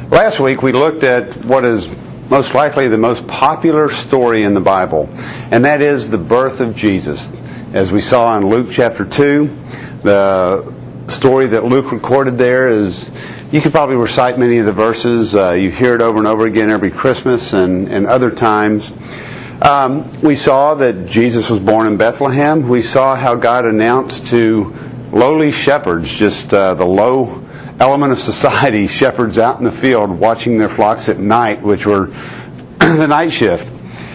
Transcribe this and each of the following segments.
Last week we looked at what is most likely the most popular story in the Bible, and that is the birth of Jesus. As we saw in Luke chapter 2, the story that Luke recorded there is, you could probably recite many of the verses. You hear it over and over again every Christmas and other times. We saw that Jesus was born in Bethlehem. We saw how God announced to lowly shepherds, just the low element of society, shepherds out in the field watching their flocks at night, which were the night shift.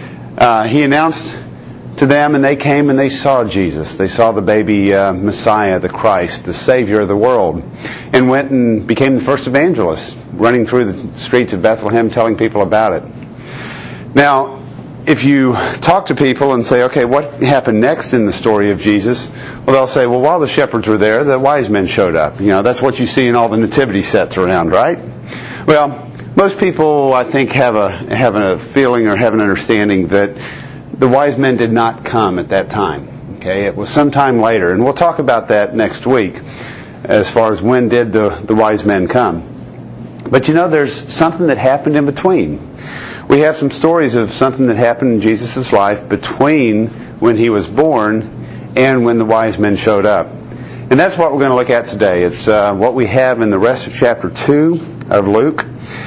He announced to them, and they came and they saw Jesus. They saw the baby Messiah, the Christ, the Savior of the world, and went and became the first evangelists, running through the streets of Bethlehem telling people about it. Now, if you talk to people and say, okay, what happened next in the story of Jesus? Well, they'll say, well, while the shepherds were there, the wise men showed up. You know, that's what you see in all the nativity sets around, right? Well, most people, I think, have a feeling or have an understanding that the wise men did not come at that time. Okay, it was sometime later, and we'll talk about that next week as far as when did the wise men come. But you know, there's something that happened in between. We have some stories of something that happened in Jesus' life between when he was born and when the wise men showed up. And that's what we're going to look at today. It's what we have in the rest of chapter 2 of Luke.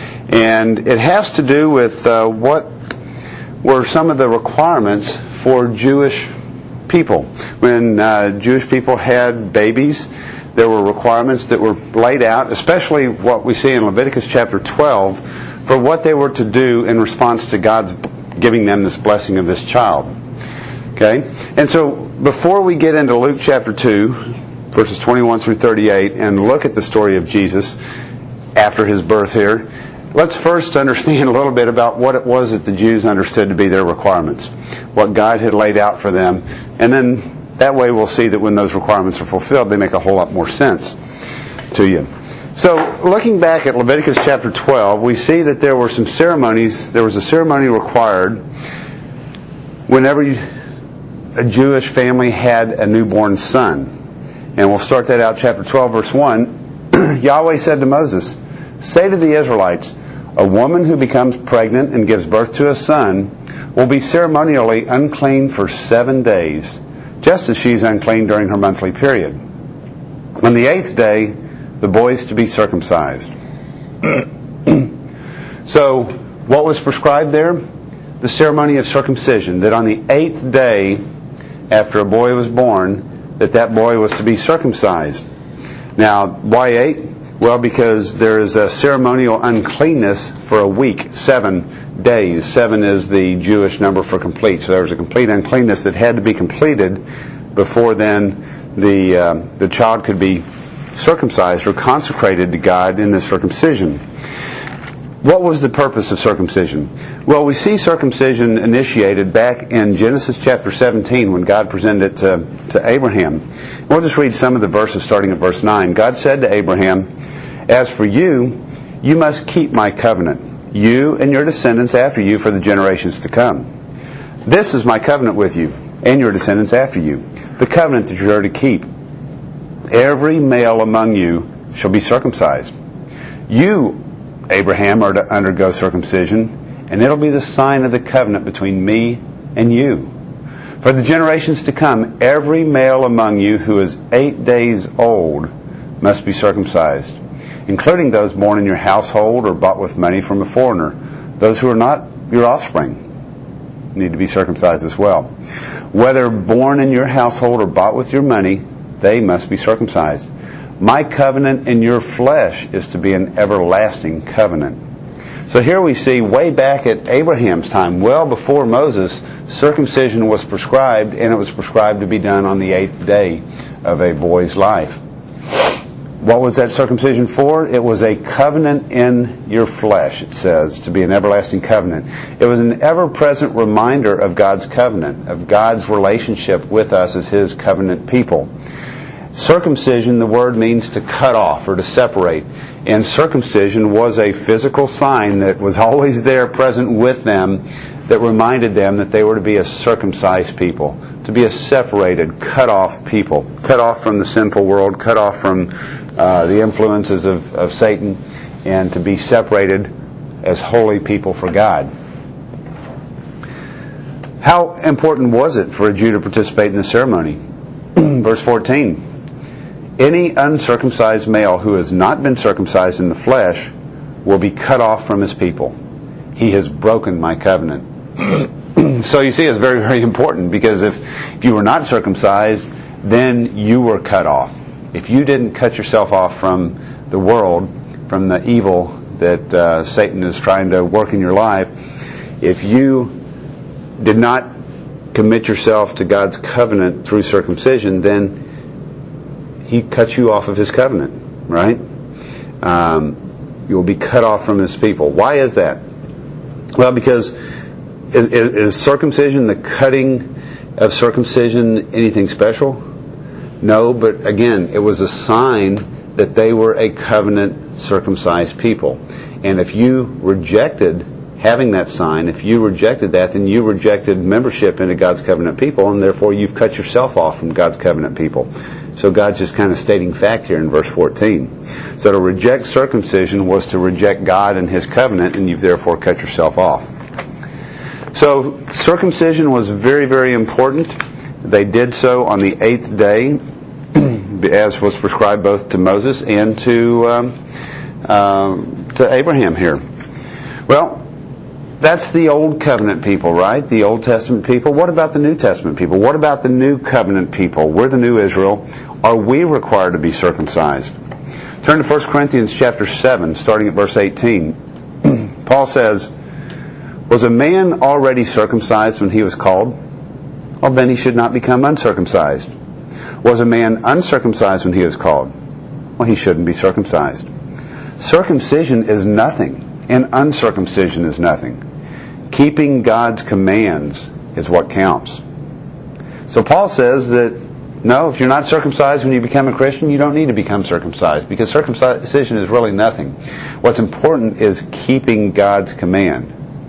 And it has to do with what were some of the requirements for Jewish people. When Jewish people had babies, there were requirements that were laid out, especially what we see in Leviticus chapter 12, for what they were to do in response to God's giving them this blessing of this child. Okay? And so, before we get into Luke chapter 2, verses 21 through 38, and look at the story of Jesus after his birth here, let's first understand a little bit about what it was that the Jews understood to be their requirements, what God had laid out for them, and then that way we'll see that when those requirements are fulfilled, they make a whole lot more sense to you. So, looking back at Leviticus chapter 12, we see that there were some ceremonies. There was a ceremony required whenever a Jewish family had a newborn son. And we'll start that out, chapter 12, verse 1. Yahweh said to Moses, "Say to the Israelites, a woman who becomes pregnant and gives birth to a son will be ceremonially unclean for 7 days, just as she's unclean during her monthly period. On the 8th day, the boy is to be circumcised." So, what was prescribed there? The ceremony of circumcision, that on the 8th day after a boy was born, that boy was to be circumcised. Now, why 8? Well, because there is a ceremonial uncleanness for a week, 7 days. 7 is the Jewish number for complete. So there was a complete uncleanness that had to be completed before then the child could be circumcised or consecrated to God in the circumcision. What was the purpose of circumcision? Well, we see circumcision initiated back in Genesis chapter 17 when God presented it to Abraham. We'll just read some of the verses starting at verse 9. God said to Abraham, "As for you, you must keep my covenant, you and your descendants after you for the generations to come. This is my covenant with you and your descendants after you, the covenant that you are to keep. Every male among you shall be circumcised. You, Abraham, are to undergo circumcision, and it'll be the sign of the covenant between me and you. For the generations to come, every male among you who is 8 days old must be circumcised, including those born in your household or bought with money from a foreigner. Those who are not your offspring need to be circumcised as well. Whether born in your household or bought with your money, they must be circumcised. My covenant in your flesh is to be an everlasting covenant." So here we see way back at Abraham's time, well before Moses, circumcision was prescribed, and it was prescribed to be done on the 8th day of a boy's life. What was that circumcision for? It was a covenant in your flesh, it says, to be an everlasting covenant. It was an ever-present reminder of God's covenant, of God's relationship with us as His covenant people. Circumcision, the word means to cut off or to separate. And circumcision was a physical sign that was always there present with them that reminded them that they were to be a circumcised people, to be a separated, cut off people, cut off from the sinful world, cut off from the influences of Satan, and to be separated as holy people for God. How important was it for a Jew to participate in the ceremony? Verse 14. Any uncircumcised male who has not been circumcised in the flesh will be cut off from his people. He has broken my covenant. So you see, it's very, very important, because if you were not circumcised, then you were cut off. If you didn't cut yourself off from the world, from the evil that Satan is trying to work in your life, if you did not commit yourself to God's covenant through circumcision, then He cuts you off of His covenant, right? You will be cut off from His people. Why is that? Well, because is circumcision, the cutting of circumcision, anything special? No, but again, it was a sign that they were a covenant circumcised people. And if you rejected having that sign, if you rejected that, then you rejected membership into God's covenant people, and therefore you've cut yourself off from God's covenant people. So God's just kind of stating fact here in verse 14. So to reject circumcision was to reject God and His covenant, and you've therefore cut yourself off. So circumcision was very, very important. They did so on the 8th day, as was prescribed both to Moses and to Abraham here. Well, that's the Old Covenant people, right? The Old Testament people. What about the New Testament people? What about the New Covenant people? We're the new Israel. Are we required to be circumcised? Turn to 1 Corinthians chapter 7, starting at verse 18. Paul says, "Was a man already circumcised when he was called? Well, then he should not become uncircumcised. Was a man uncircumcised when he was called? Well, he shouldn't be circumcised. Circumcision is nothing, and uncircumcision is nothing. Keeping God's commands is what counts." So Paul says that, no, if you're not circumcised when you become a Christian, you don't need to become circumcised, because circumcision is really nothing. What's important is keeping God's command.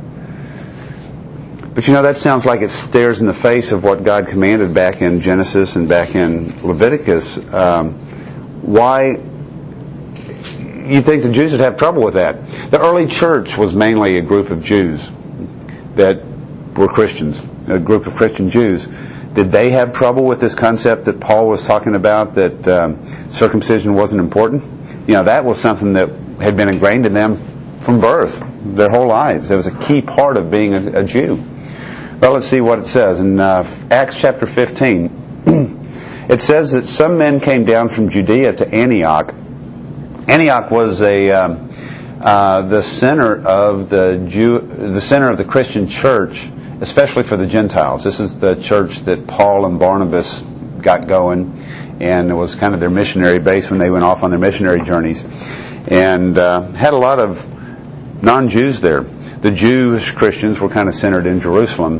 But that sounds like it stares in the face of what God commanded back in Genesis and back in Leviticus. Why you think the Jews would have trouble with that? The early church was mainly a group of Jews that were Christians, a group of Christian Jews. Did they have trouble with this concept that Paul was talking about, that circumcision wasn't important? That was something that had been ingrained in them from birth, their whole lives. It was a key part of being a Jew. Well, let's see what it says. In Acts chapter 15, it says that some men came down from Judea to Antioch. Antioch was the center of the center of the Christian church, especially for the Gentiles. This is the church that Paul and Barnabas got going, and it was kind of their missionary base when they went off on their missionary journeys, and had a lot of non-Jews there. The Jewish Christians were kind of centered in Jerusalem,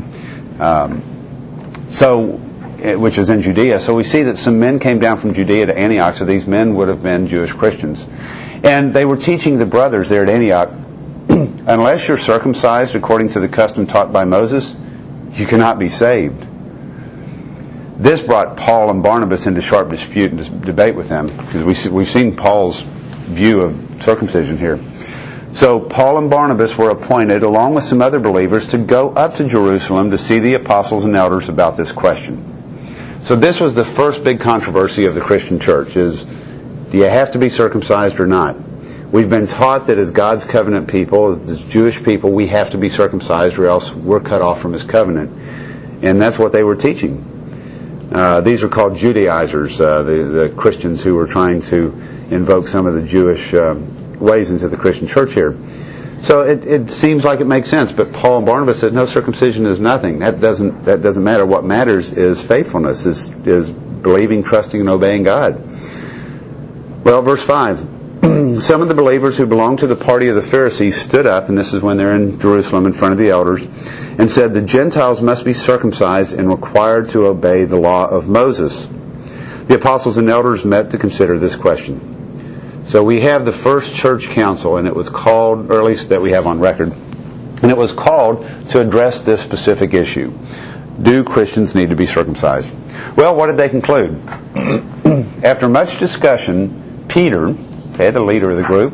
which is in Judea. So we see that some men came down from Judea to Antioch, so these men would have been Jewish Christians. And they were teaching the brothers there at Antioch, unless you're circumcised according to the custom taught by Moses, you cannot be saved. This brought Paul and Barnabas into sharp dispute and debate with them, because we've seen Paul's view of circumcision here. So Paul and Barnabas were appointed, along with some other believers, to go up to Jerusalem to see the apostles and elders about this question. So this was the first big controversy of the Christian church, is, do you have to be circumcised or not? We've been taught that as God's covenant people, as Jewish people, we have to be circumcised or else we're cut off from His covenant. And that's what they were teaching. These are called Judaizers, the Christians who were trying to invoke some of the Jewish ways into the Christian church here. So it seems like it makes sense, but Paul and Barnabas said, no, circumcision is nothing. That doesn't matter. What matters is faithfulness, is believing, trusting, and obeying God. Well, verse 5. Some of the believers who belonged to the party of the Pharisees stood up, and this is when they're in Jerusalem in front of the elders, and said, the Gentiles must be circumcised and required to obey the law of Moses. The apostles and elders met to consider this question. So we have the first church council, and it was called, or at least that we have on record, and it was called to address this specific issue. Do Christians need to be circumcised? Well, what did they conclude? After much discussion, Peter, the leader of the group,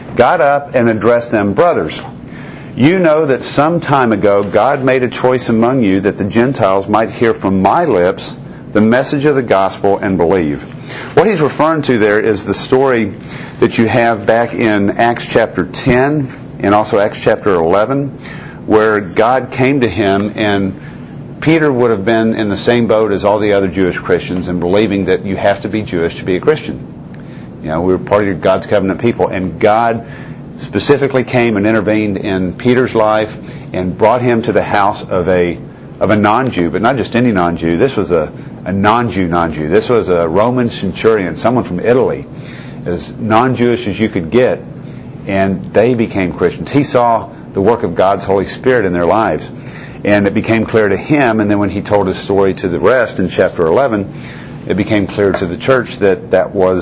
got up and addressed them, "Brothers, you know that some time ago God made a choice among you that the Gentiles might hear from my lips the message of the gospel and believe." What he's referring to there is the story that you have back in Acts chapter 10 and also Acts chapter 11, where God came to him, and Peter would have been in the same boat as all the other Jewish Christians in believing that you have to be Jewish to be a Christian. We're part of God's covenant people, and God specifically came and intervened in Peter's life and brought him to the house of a non-Jew, but not just any non-Jew. This was a non-Jew. This was a Roman centurion, someone from Italy, as non-Jewish as you could get, and they became Christians. He saw the work of God's Holy Spirit in their lives, and it became clear to him, and then when he told his story to the rest in chapter 11, it became clear to the church that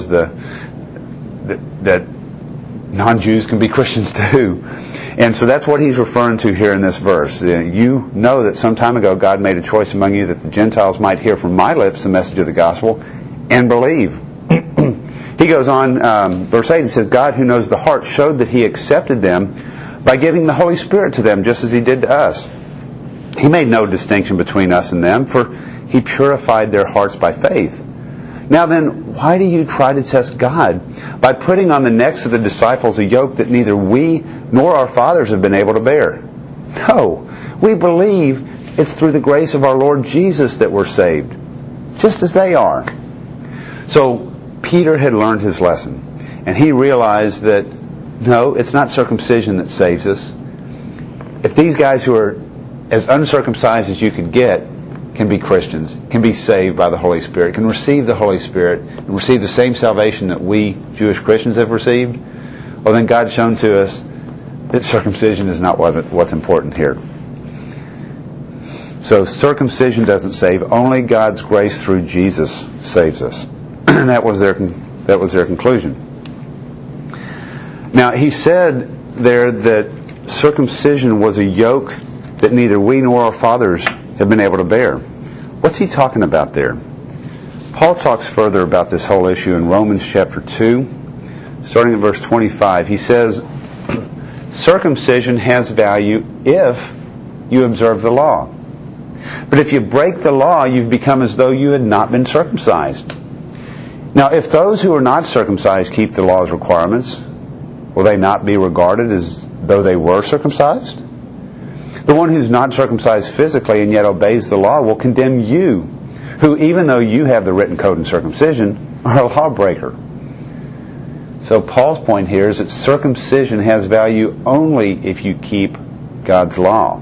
that non-Jews can be Christians too. And so that's what he's referring to here in this verse. You know that some time ago God made a choice among you that the Gentiles might hear from my lips the message of the gospel and believe. He goes on, verse 8, he says, "God who knows the heart showed that he accepted them by giving the Holy Spirit to them just as he did to us. He made no distinction between us and them, for he purified their hearts by faith. Now then, why do you try to test God by putting on the necks of the disciples a yoke that neither we nor our fathers have been able to bear? No, we believe it's through the grace of our Lord Jesus that we're saved, just as they are." So Peter had learned his lesson, and he realized that, no, it's not circumcision that saves us. If these guys who are as uncircumcised as you could get can be Christians, can be saved by the Holy Spirit, can receive the Holy Spirit, and receive the same salvation that we Jewish Christians have received, well then God's shown to us that circumcision is not what's important here. So circumcision doesn't save. Only God's grace through Jesus saves us. And that was their conclusion. Now he said there that circumcision was a yoke that neither we nor our fathers have been able to bear. What's he talking about there? Paul talks further about this whole issue in Romans chapter 2, starting at verse 25. He says, "Circumcision has value if you observe the law. But if you break the law, you've become as though you had not been circumcised. Now, if those who are not circumcised keep the law's requirements, will they not be regarded as though they were circumcised? The one who's not circumcised physically and yet obeys the law will condemn you, who, even though you have the written code in circumcision, are a lawbreaker." So Paul's point here is that circumcision has value only if you keep God's law.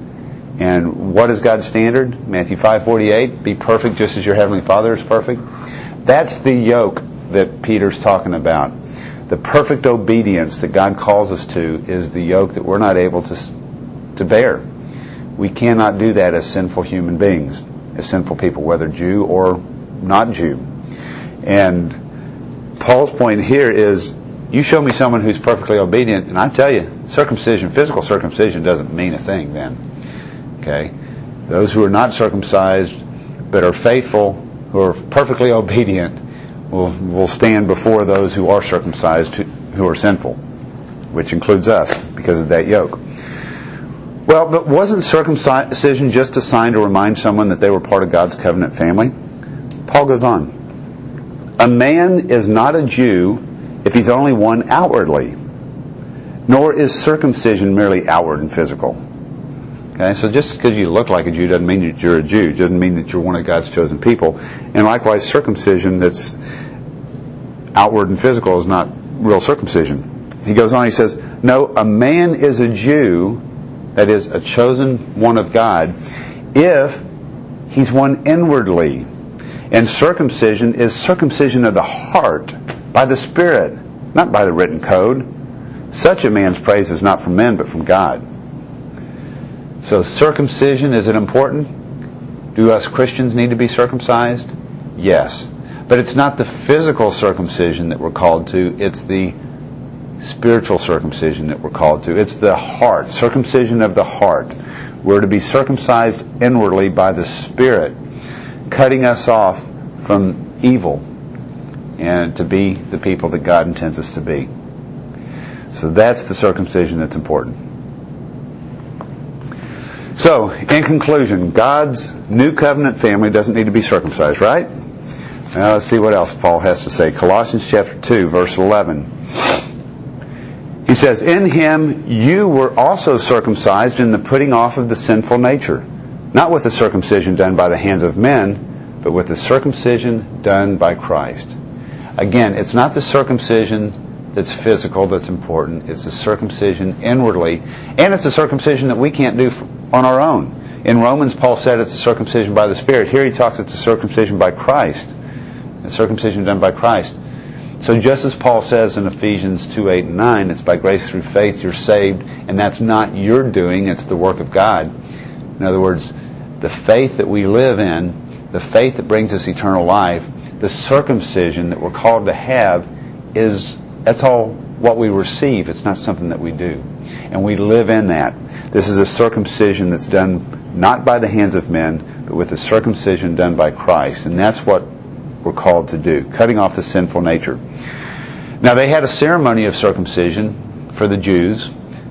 And what is God's standard? Matthew 5:48, "Be perfect just as your heavenly Father is perfect." That's the yoke that Peter's talking about. The perfect obedience that God calls us to is the yoke that we're not able to bear. We cannot do that as sinful human beings, as sinful people, whether Jew or not Jew. And Paul's point here is, you show me someone who's perfectly obedient, and I tell you, circumcision, physical circumcision doesn't mean a thing then. Okay? Those who are not circumcised but are faithful, who are perfectly obedient, will stand before those who are circumcised, who are sinful, which includes us because of that yoke. Well, but wasn't circumcision just a sign to remind someone that they were part of God's covenant family? Paul goes on, "A man is not a Jew if he's only one outwardly, nor is circumcision merely outward and physical." Okay, so just because you look like a Jew doesn't mean that you're a Jew. It doesn't mean that you're one of God's chosen people. And likewise, circumcision that's outward and physical is not real circumcision. He goes on, he says, "No, a man is a Jew, that is, a chosen one of God, if he's one inwardly. And circumcision is circumcision of the heart, by the Spirit, not by the written code. Such a man's praise is not from men, but from God." So circumcision, is it important? Do us Christians need to be circumcised? Yes. But it's not the physical circumcision that we're called to. It's the spiritual circumcision that we're called to. It's the heart, circumcision of the heart. We're to be circumcised inwardly by the Spirit, cutting us off from evil and to be the people that God intends us to be. So that's the circumcision that's important. So, in conclusion, God's new covenant family doesn't need to be circumcised, right? Now let's see what else Paul has to say. Colossians chapter 2, verse 11. He says, "In him you were also circumcised in the putting off of the sinful nature, not with the circumcision done by the hands of men, but with the circumcision done by Christ." Again, it's not the circumcision that's physical that's important. It's the circumcision inwardly, and it's a circumcision that we can't do on our own. In Romans, Paul said it's a circumcision by the Spirit. Here he talks it's a circumcision by Christ. A circumcision done by Christ. So just as Paul says in Ephesians 2, 8, and 9, it's by grace through faith you're saved, and that's not your doing, it's the work of God. In other words, the faith that we live in, the faith that brings us eternal life, the circumcision that we're called to have, that's all what we receive. It's not something that we do. And we live in that. This is a circumcision that's done not by the hands of men, but with the circumcision done by Christ. And that's what we're called to do, cutting off the sinful nature. Now, they had a ceremony of circumcision for the Jews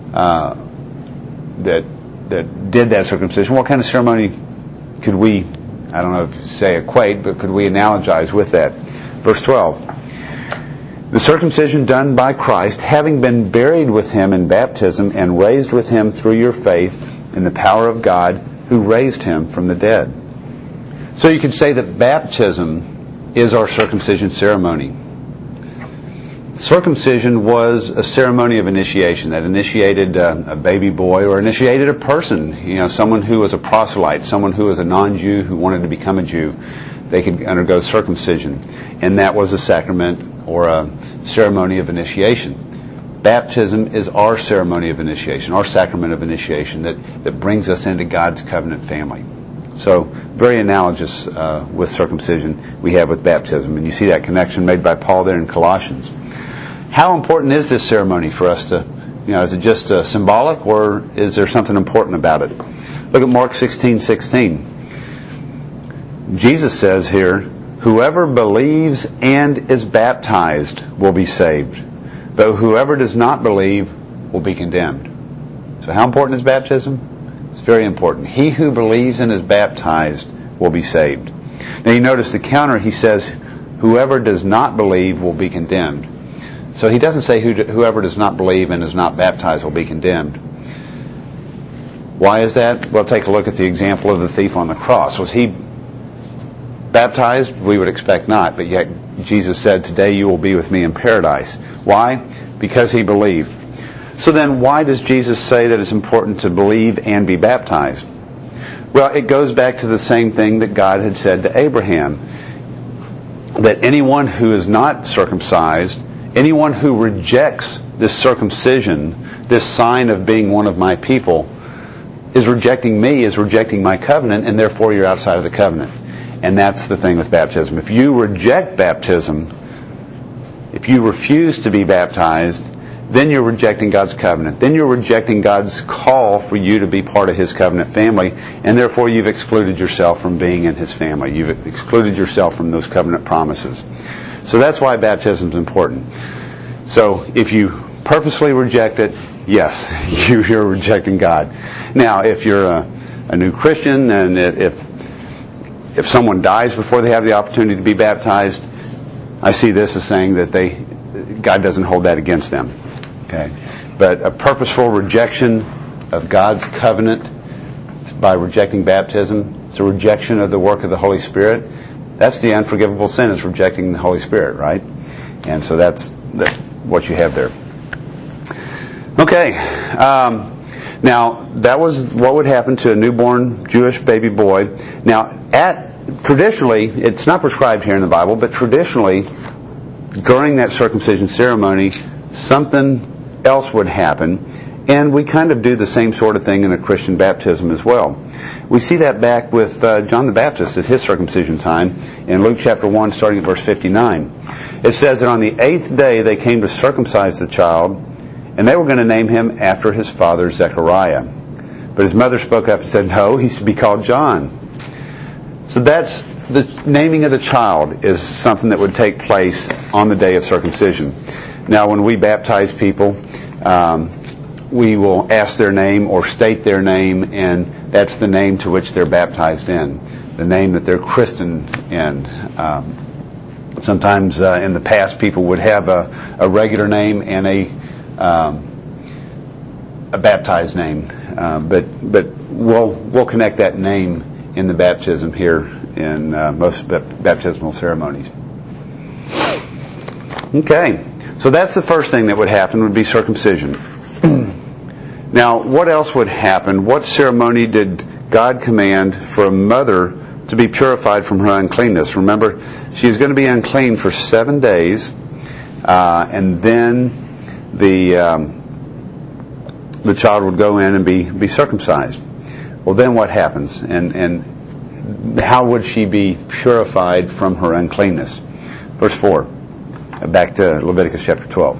that did that circumcision. What kind of ceremony could we, I don't know if you say equate, but could we analogize with that? Verse 12. "The circumcision done by Christ, having been buried with him in baptism and raised with him through your faith in the power of God who raised him from the dead." So you could say that baptism is our circumcision ceremony. Circumcision was a ceremony of initiation that initiated a baby boy or initiated a person, someone who was a proselyte, someone who was a non-Jew who wanted to become a Jew. They could undergo circumcision. And that was a sacrament or a ceremony of initiation. Baptism is our ceremony of initiation, our sacrament of initiation that brings us into God's covenant family. So, very analogous with circumcision we have with baptism. And you see that connection made by Paul there in Colossians. How important is this ceremony for us to, is it just symbolic, or is there something important about it? Look at Mark 16:16. Jesus says here, "Whoever believes and is baptized will be saved, though whoever does not believe will be condemned." So how important is baptism? It's very important. He who believes and is baptized will be saved. Now you notice the counter, he says, "Whoever does not believe will be condemned." So he doesn't say whoever does not believe and is not baptized will be condemned. Why is that? Well, take a look at the example of the thief on the cross. Was he baptized? We would expect not, but yet Jesus said, "Today you will be with me in paradise." Why? Because he believed. So then why does Jesus say that it's important to believe and be baptized? Well, it goes back to the same thing that God had said to Abraham, that anyone who is not circumcised, anyone who rejects this circumcision, this sign of being one of my people, is rejecting me, is rejecting my covenant, and therefore you're outside of the covenant. And that's the thing with baptism. If you reject baptism, if you refuse to be baptized, then you're rejecting God's covenant. Then you're rejecting God's call for you to be part of His covenant family, and therefore you've excluded yourself from being in His family. You've excluded yourself from those covenant promises. So that's why baptism is important. So if you purposely reject it, yes, you're rejecting God. Now, if you're a new Christian, and if someone dies before they have the opportunity to be baptized, I see this as saying that God doesn't hold that against them. Okay, but a purposeful rejection of God's covenant by rejecting baptism, it's a rejection of the work of the Holy Spirit. That's the unforgivable sin, is rejecting the Holy Spirit, right? And so that's what you have there. Okay, now that was what would happen to a newborn Jewish baby boy. Now, traditionally, it's not prescribed here in the Bible, but traditionally, during that circumcision ceremony, something else would happen, and we kind of do the same sort of thing in a Christian baptism as well. We see that back with John the Baptist at his circumcision time in Luke chapter 1, starting at verse 59. It says that on the 8th day they came to circumcise the child, and they were going to name him after his father Zechariah. But his mother spoke up and said, "No, he's to be called John." So that's the naming of the child is something that would take place on the day of circumcision. Now, when we baptize people, we will ask their name or state their name, and that's the name to which they're baptized in, the name that they're christened in. Sometimes in the past, people would have a regular name and a baptized name, but we'll connect that name in the baptism here in most baptismal ceremonies. Okay, so that's the first thing that would happen, would be circumcision. Now, what else would happen? What ceremony did God command for a mother to be purified from her uncleanness? Remember, she's going to be unclean for 7 days, and then the child would go in and be circumcised. Well, then what happens? And how would she be purified from her uncleanness? Verse 4, back to Leviticus chapter 12.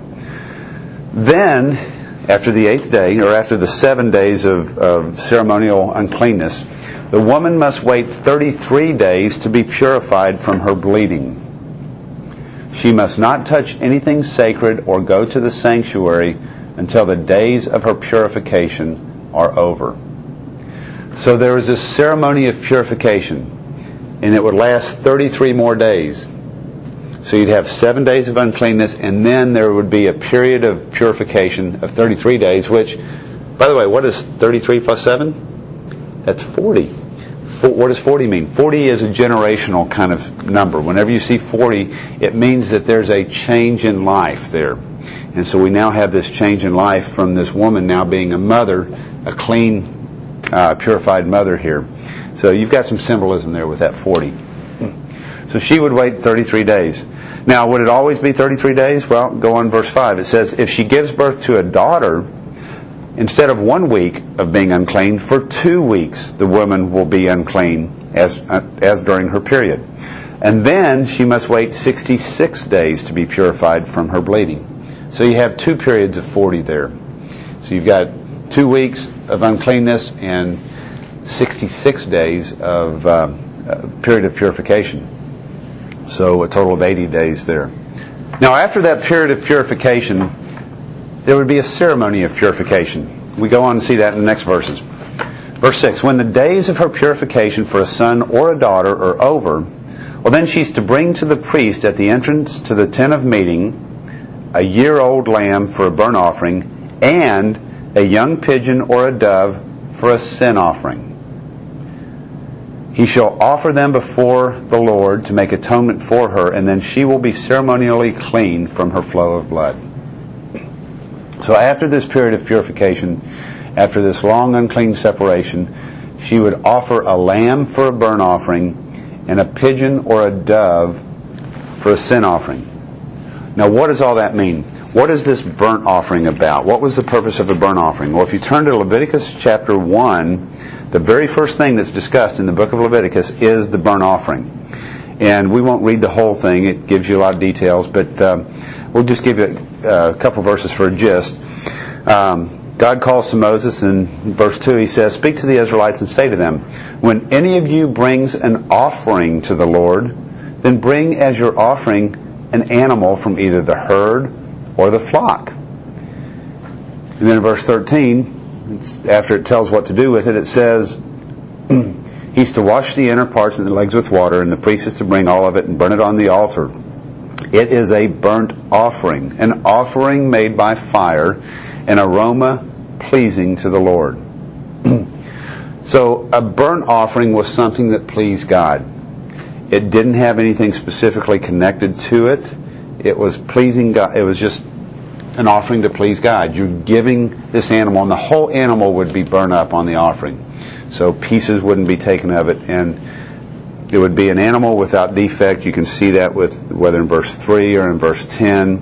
Then, after the 8th day, or after the 7 days of ceremonial uncleanness, the woman must wait 33 days to be purified from her bleeding. She must not touch anything sacred or go to the sanctuary until the days of her purification are over. So there was this ceremony of purification, and it would last 33 more days. So you'd have 7 days of uncleanness, and then there would be a period of purification of 33 days, which, by the way, what is 33 plus 7? That's 40. What does 40 mean? 40 is a generational kind of number. Whenever you see 40, it means that there's a change in life there. And so we now have this change in life from this woman now being a mother, a clean, purified mother here. So you've got some symbolism there with that 40. So she would wait 33 days. Now, would it always be 33 days? Well, go on verse 5. It says, if she gives birth to a daughter, instead of 1 week of being unclean, for 2 weeks the woman will be unclean as during her period. And then she must wait 66 days to be purified from her bleeding. So you have 2 periods of 40 there. So you've got 2 weeks of uncleanness and 66 days of period of purification. So a total of 80 days there. Now, after that period of purification, there would be a ceremony of purification. We go on and see that in the next verses. Verse 6, when the days of her purification for a son or a daughter are over, well, then she's to bring to the priest at the entrance to the tent of meeting a year-old lamb for a burnt offering and a young pigeon or a dove for a sin offering. He shall offer them before the Lord to make atonement for her, and then she will be ceremonially clean from her flow of blood. So after this period of purification, after this long unclean separation, she would offer a lamb for a burnt offering and a pigeon or a dove for a sin offering. Now, what does all that mean? What is this burnt offering about? What was the purpose of the burnt offering? Well, if you turn to Leviticus chapter 1, the very first thing that's discussed in the book of Leviticus is the burnt offering. And we won't read the whole thing. It gives you a lot of details, but we'll just give you a couple verses for a gist. God calls to Moses in verse 2, he says, speak to the Israelites and say to them, when any of you brings an offering to the Lord, then bring as your offering an animal from either the herd or the flock. And then in verse 13, after it tells what to do with it, it says, he's to wash the inner parts and the legs with water, and the priest is to bring all of it and burn it on the altar. It is a burnt offering, an offering made by fire, an aroma pleasing to the Lord. So a burnt offering was something that pleased God. It didn't have anything specifically connected to it. It was pleasing God. It was just an offering to please God. You're giving this animal, and the whole animal would be burned up on the offering. So pieces wouldn't be taken of it, and it would be an animal without defect. You can see that with whether in verse 3 or in verse 10.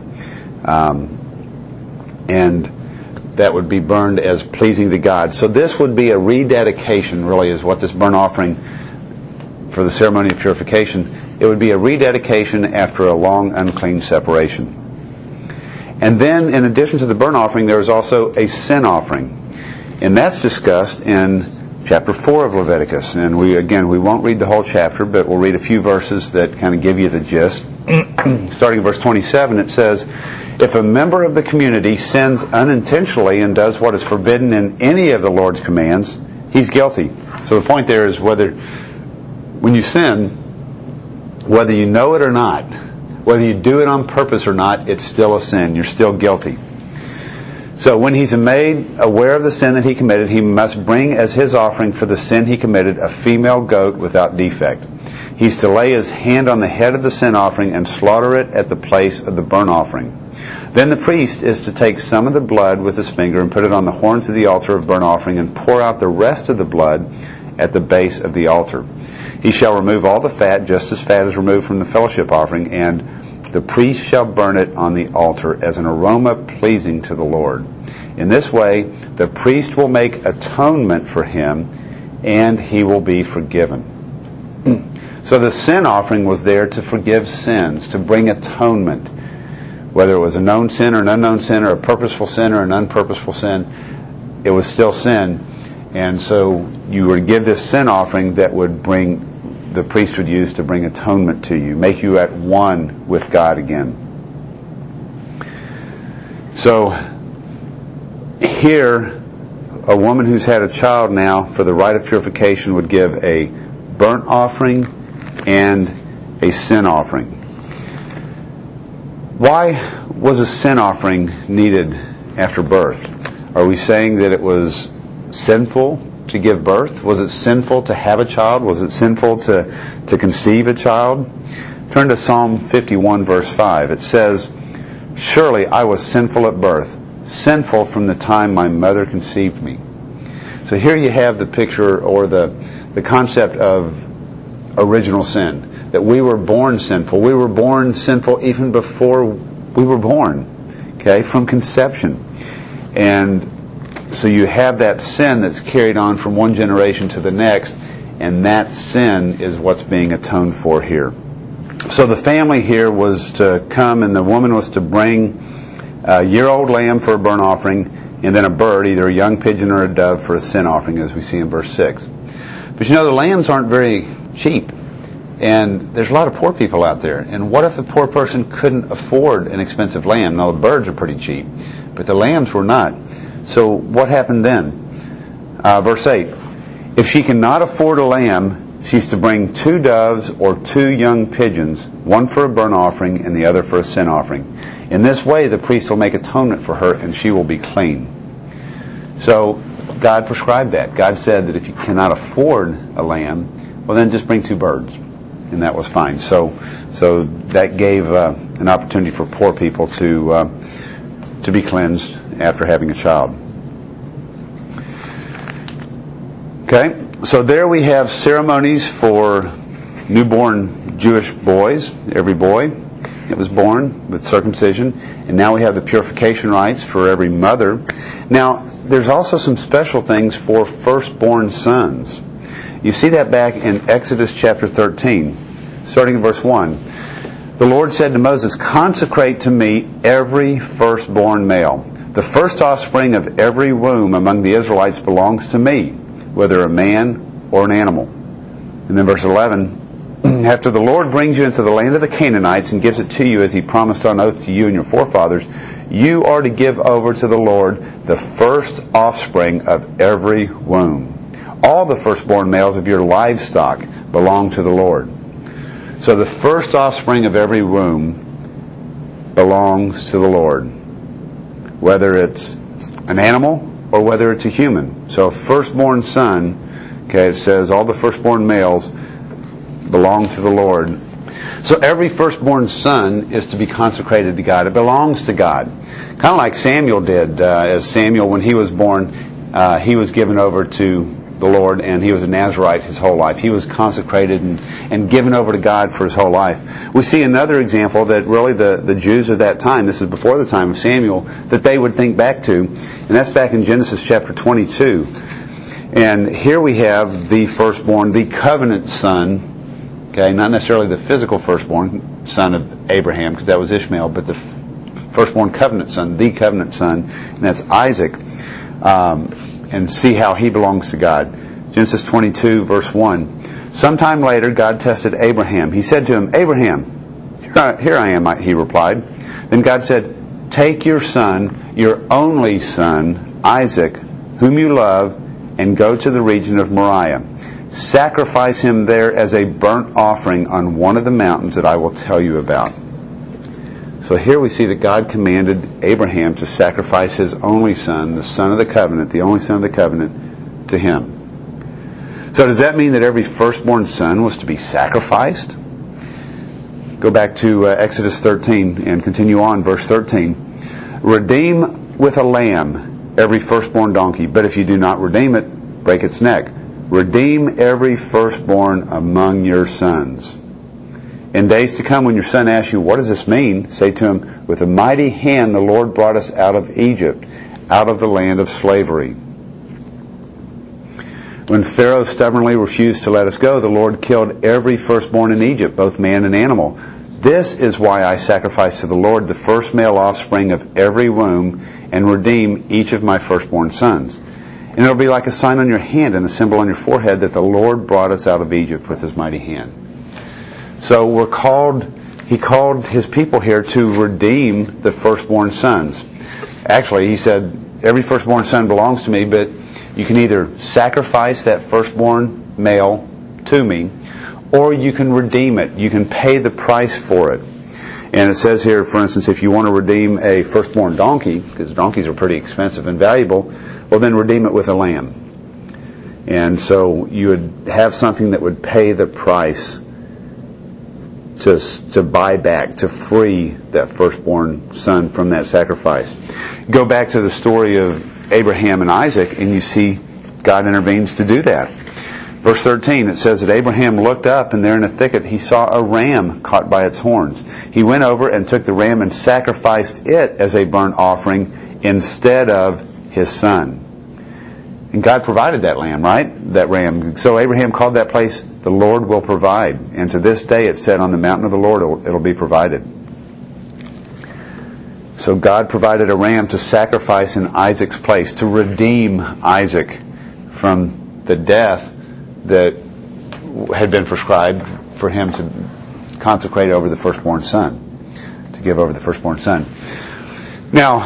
And that would be burned as pleasing to God. So this would be a rededication, really, is what this burnt offering for the ceremony of purification. It would be a rededication after a long unclean separation. And then, in addition to the burnt offering, there is also a sin offering. And that's discussed in chapter 4 of Leviticus. And we won't read the whole chapter, but we'll read a few verses that kind of give you the gist. Starting in verse 27, it says, If a member of the community sins unintentionally and does what is forbidden in any of the Lord's commands, he's guilty. So the point there is when you sin, whether you know it or not, whether you do it on purpose or not, it's still a sin. You're still guilty. So when he's made aware of the sin that he committed, he must bring as his offering for the sin he committed a female goat without defect. He's to lay his hand on the head of the sin offering and slaughter it at the place of the burnt offering. Then the priest is to take some of the blood with his finger and put it on the horns of the altar of burnt offering and pour out the rest of the blood at the base of the altar. He shall remove all the fat, just as fat is removed from the fellowship offering, and the priest shall burn it on the altar as an aroma pleasing to the Lord. In this way, the priest will make atonement for him, and he will be forgiven. So the sin offering was there to forgive sins, to bring atonement. Whether it was a known sin or an unknown sin, or a purposeful sin or an unpurposeful sin, it was still sin. And so you would give this sin offering that would the priest would use to bring atonement to you, make you at one with God again. So here, a woman who's had a child now, for the rite of purification, would give a burnt offering and a sin offering. Why was a sin offering needed after birth? Are we saying that it was sinful to give birth? Was it sinful to have a child? Was it sinful to conceive a child? Turn to Psalm 51, verse 5. It says, "Surely I was sinful at birth, sinful from the time my mother conceived me." So here you have the picture or the concept of original sin, that we were born sinful. We were born sinful even before we were born, okay, from conception. And so you have that sin that's carried on from one generation to the next, and that sin is what's being atoned for here. So the family here was to come, and the woman was to bring a year-old lamb for a burnt offering, and then a bird, either a young pigeon or a dove, for a sin offering, as we see in verse 6. But the lambs aren't very cheap, and there's a lot of poor people out there. And what if the poor person couldn't afford an expensive lamb? Now, the birds are pretty cheap, but the lambs were not. So what happened then? Verse 8, if she cannot afford a lamb, she's to bring 2 doves or 2 young pigeons, one for a burnt offering and the other for a sin offering. In this way, the priest will make atonement for her, and she will be clean. So God prescribed that. God said that if you cannot afford a lamb, well, then just bring 2 birds, and that was fine. So that gave an opportunity for poor people to be cleansed after having a child. Okay, so there we have ceremonies for newborn Jewish boys, every boy that was born with circumcision, and now we have the purification rites for every mother. Now, there's also some special things for firstborn sons. You see that back in Exodus chapter 13, starting in verse 1. The Lord said to Moses, "Consecrate to me every firstborn male. The first offspring of every womb among the Israelites belongs to me, whether a man or an animal." And then verse 11, "After the Lord brings you into the land of the Canaanites and gives it to you as He promised on oath to you and your forefathers, you are to give over to the Lord the first offspring of every womb. All the firstborn males of your livestock belong to the Lord." So the first offspring of every womb belongs to the Lord, whether it's an animal or whether it's a human. So a firstborn son, okay, it says all the firstborn males belong to the Lord. So every firstborn son is to be consecrated to God. It belongs to God. Kind of like Samuel did. As Samuel, when he was born, he was given over to the Lord, and he was a Nazirite his whole life. He was consecrated and given over to God for his whole life. We see another example that really the Jews of that time, this is before the time of Samuel, that they would think back to, and that's back in Genesis chapter 22. And here we have the firstborn, the covenant son, okay, not necessarily the physical firstborn son of Abraham, because that was Ishmael, but the firstborn covenant son, the covenant son, and that's Isaac. And see how he belongs to God. Genesis 22, verse 1. Sometime later, God tested Abraham. He said to him, "Abraham." "Here I am," he replied. Then God said, take your son, your only son, Isaac, whom you love, and go to the region of Moriah. Sacrifice him there as a burnt offering on one of the mountains that I will tell you about." So here we see that God commanded Abraham to sacrifice his only son, the son of the covenant, the only son of the covenant, to him. So does that mean that every firstborn son was to be sacrificed? Go back to Exodus 13 and continue on, verse 13. "Redeem with a lamb every firstborn donkey, but if you do not redeem it, break its neck. Redeem every firstborn among your sons. In days to come, when your son asks you, 'What does this mean?' say to him, 'With a mighty hand the Lord brought us out of Egypt, out of the land of slavery.'" When Pharaoh stubbornly refused to let us go, the Lord killed every firstborn in Egypt, both man and animal. "This is why I sacrifice to the Lord the first male offspring of every womb and redeem each of my firstborn sons. And it'll be like a sign on your hand and a symbol on your forehead that the Lord brought us out of Egypt with his mighty hand." So he called his people here to redeem the firstborn sons. Actually, he said, every firstborn son belongs to me, but you can either sacrifice that firstborn male to me, or you can redeem it. You can pay the price for it. And it says here, for instance, if you want to redeem a firstborn donkey, because donkeys are pretty expensive and valuable, well then redeem it with a lamb. And so you would have something that would pay the price to buy back, to free that firstborn son from that sacrifice. Go back to the story of Abraham and Isaac, and you see God intervenes to do that. Verse 13, it says that Abraham looked up, and there in a thicket he saw a ram caught by its horns. He went over and took the ram and sacrificed it as a burnt offering instead of his son. And God provided that lamb, right? That ram. So Abraham called that place, "The Lord will provide." And to this day it said, "On the mountain of the Lord it'll be provided." So God provided a ram to sacrifice in Isaac's place, to redeem Isaac from the death that had been prescribed for him to consecrate over the firstborn son, to give over the firstborn son. Now,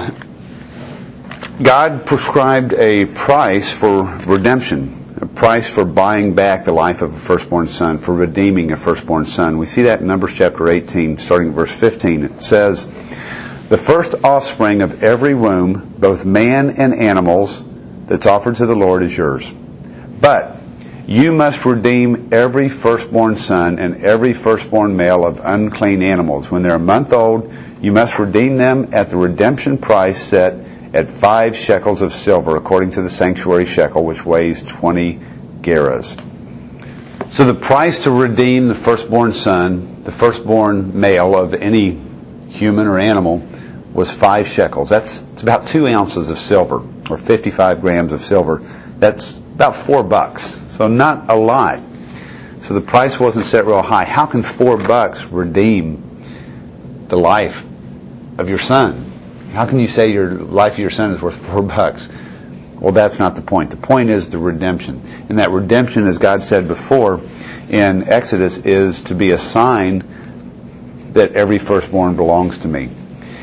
God prescribed a price for redemption, a price for buying back the life of a firstborn son, for redeeming a firstborn son. We see that in Numbers chapter 18, starting at verse 15. It says, "The first offspring of every womb, both man and animals, that's offered to the Lord is yours. But you must redeem every firstborn son and every firstborn male of unclean animals. When they're a month old, you must redeem them at the redemption price set at 5 shekels of silver, according to the sanctuary shekel, which weighs 20 gerahs." So the price to redeem the firstborn son, the firstborn male of any human or animal, was 5 shekels. It's about 2 ounces of silver, or 55 grams of silver. That's about $4. So not a lot. So the price wasn't set real high. How can $4 redeem the life of your son? How can you say your life of your son is worth $4? Well, that's not the point. The point is the redemption. And that redemption, as God said before in Exodus, is to be a sign that every firstborn belongs to me.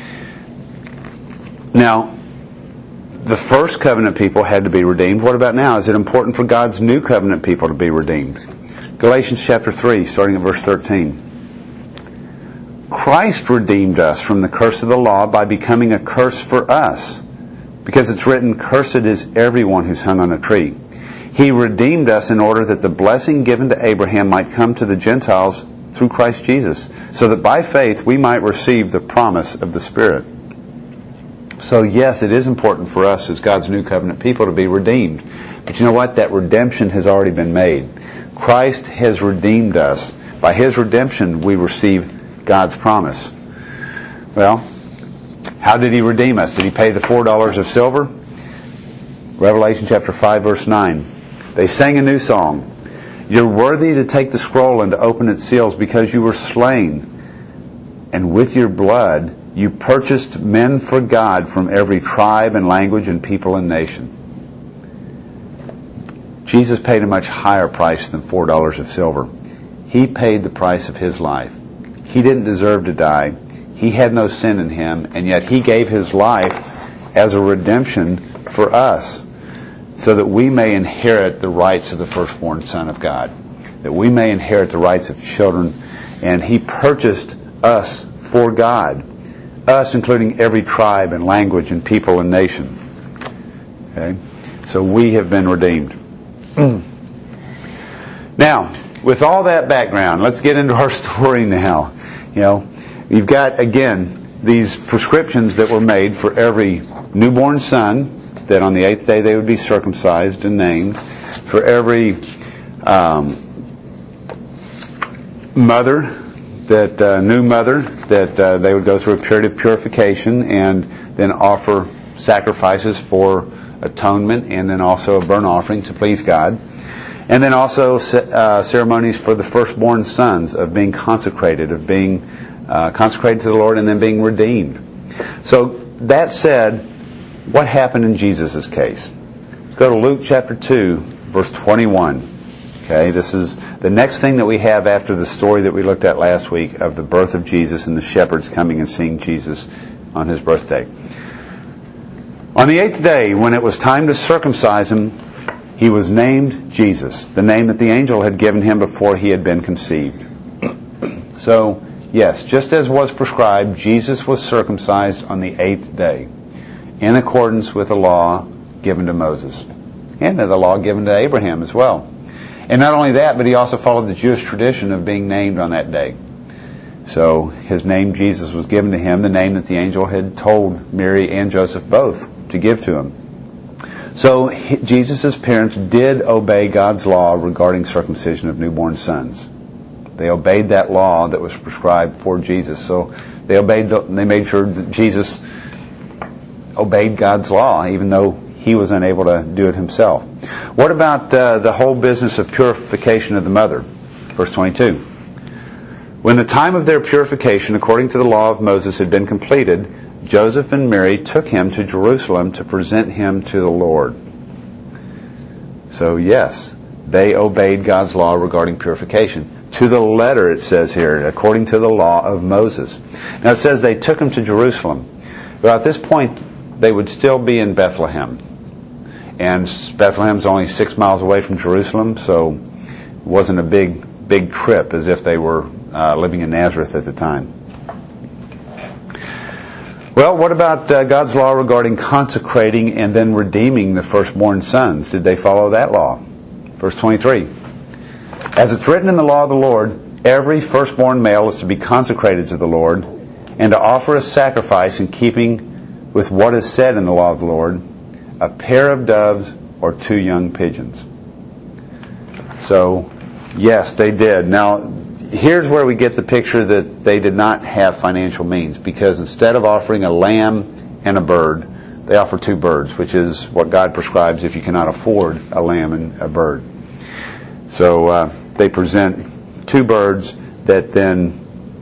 Now, the first covenant people had to be redeemed. What about now? Is it important for God's new covenant people to be redeemed? Galatians chapter 3, starting at verse 13. "Christ redeemed us from the curse of the law by becoming a curse for us, because it's written, 'Cursed is everyone who's hung on a tree.' He redeemed us in order that the blessing given to Abraham might come to the Gentiles through Christ Jesus, so that by faith we might receive the promise of the Spirit." So yes, it is important for us as God's new covenant people to be redeemed. But you know what? That redemption has already been made. Christ has redeemed us. By His redemption, we receive God's promise. Well, how did He redeem us? Did He pay the $4 of silver? Revelation chapter 5, verse 9. They sang a new song. "You're worthy to take the scroll and to open its seals, because you were slain, and with your blood you purchased men for God from every tribe and language and people and nation." Jesus paid a much higher price than $4 of silver. He paid the price of His life. He didn't deserve to die. He had no sin in Him, and yet He gave His life as a redemption for us, so that we may inherit the rights of the firstborn Son of God, that we may inherit the rights of children. And He purchased us for God, us including every tribe and language and people and nation. Okay? So we have been redeemed. Now, with all that background, let's get into our story now. You've got, again, these prescriptions that were made for every newborn son, that on the 8th day they would be circumcised and named, for every new mother, that they would go through a period of purification and then offer sacrifices for atonement, and then also a burnt offering to please God. And then also ceremonies for the firstborn sons of being consecrated, consecrated to the Lord, and then being redeemed. So that said, what happened in Jesus' case? Let's go to Luke chapter 2, verse 21. Okay, this is the next thing that we have after the story that we looked at last week of the birth of Jesus and the shepherds coming and seeing Jesus on His birthday. On the 8th day, when it was time to circumcise Him, He was named Jesus, the name that the angel had given Him before He had been conceived. So, yes, just as was prescribed, Jesus was circumcised on the 8th day, in accordance with the law given to Moses, and the law given to Abraham as well. And not only that, but He also followed the Jewish tradition of being named on that day. So His name, Jesus, was given to Him, the name that the angel had told Mary and Joseph both to give to Him. So Jesus' parents did obey God's law regarding circumcision of newborn sons. They obeyed that law that was prescribed for Jesus. So they made sure that Jesus obeyed God's law, even though He was unable to do it Himself. What about the whole business of purification of the mother? Verse 22. When the time of their purification, according to the law of Moses, had been completed, Joseph and Mary took Him to Jerusalem to present Him to the Lord. So yes, they obeyed God's law regarding purification. To the letter, it says here, according to the law of Moses. Now it says they took Him to Jerusalem. But at this point, they would still be in Bethlehem. And Bethlehem's only 6 miles away from Jerusalem, so it wasn't a big trip as if they were living in Nazareth at the time. Well, what about God's law regarding consecrating and then redeeming the firstborn sons? Did they follow that law? Verse 23. As it's written in the law of the Lord, every firstborn male is to be consecrated to the Lord and to offer a sacrifice in keeping with what is said in the law of the Lord, a pair of doves or 2 young pigeons. So, yes, they did. Now, here's where we get the picture that they did not have financial means, because instead of offering a lamb and a bird, they offer 2 birds, which is what God prescribes if you cannot afford a lamb and a bird. So they present 2 birds that then,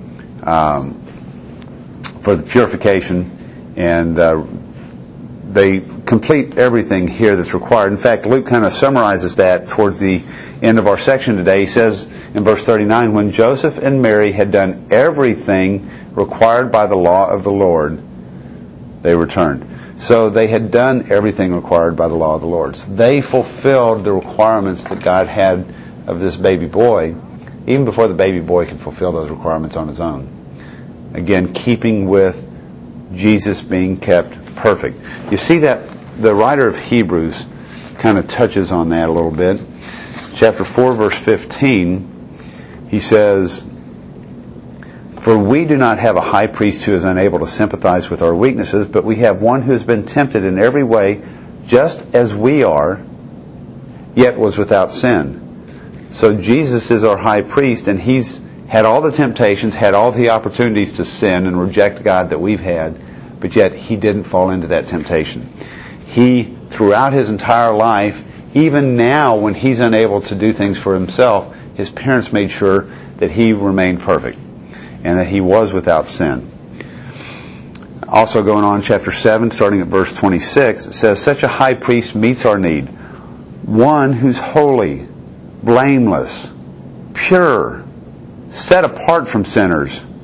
for the purification, and they complete everything here that's required. In fact, Luke kind of summarizes that towards the end of our section today. He says in verse 39, when Joseph and Mary had done everything required by the law of the Lord, they returned. So they had done everything required by the law of the Lord. So they fulfilled the requirements that God had of this baby boy, even before the baby boy could fulfill those requirements on his own. Again, keeping with Jesus being kept perfect. You see that the writer of Hebrews kind of touches on that a little bit. Chapter 4, verse 15, he says, for we do not have a high priest who is unable to sympathize with our weaknesses, but we have one who has been tempted in every way, just as we are, yet was without sin. So Jesus is our high priest, and He's had all the temptations, had all the opportunities to sin and reject God that we've had, but yet He didn't fall into that temptation. He, throughout His entire life, even now when He's unable to do things for Himself, His parents made sure that He remained perfect and that He was without sin. Also going on, chapter 7, starting at verse 26, it says, such a high priest meets our need, one who's holy, blameless, pure, set apart from sinners,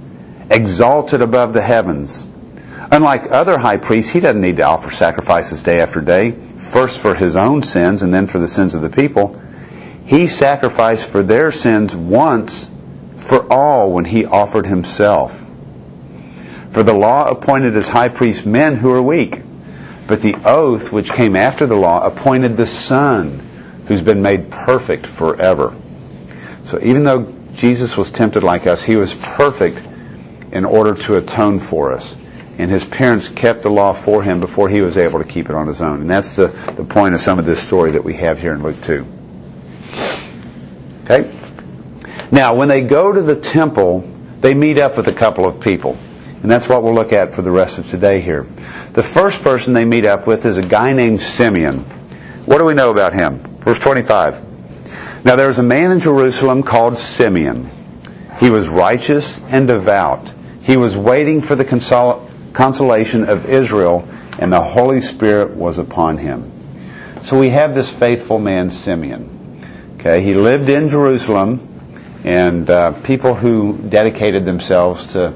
exalted above the heavens. Unlike other high priests, he doesn't need to offer sacrifices day after day, first for his own sins and then for the sins of the people. He sacrificed for their sins once for all when he offered himself. For the law appointed as high priests men who are weak, but the oath which came after the law appointed the Son, who's been made perfect forever. So even though Jesus was tempted like us, he was perfect in order to atone for us. And his parents kept the law for him before he was able to keep it on his own. And that's the point of some of this story that we have here in Luke 2. Okay? Now, when they go to the temple, they meet up with a couple of people. And that's what we'll look at for the rest of today here. The first person they meet up with is a guy named Simeon. What do we know about him? Verse 25. Now there was a man in Jerusalem called Simeon. He was righteous and devout. He was waiting for the consolation of Israel, and the Holy Spirit was upon him. So we have this faithful man, Simeon. Okay, he lived in Jerusalem, and people who dedicated themselves to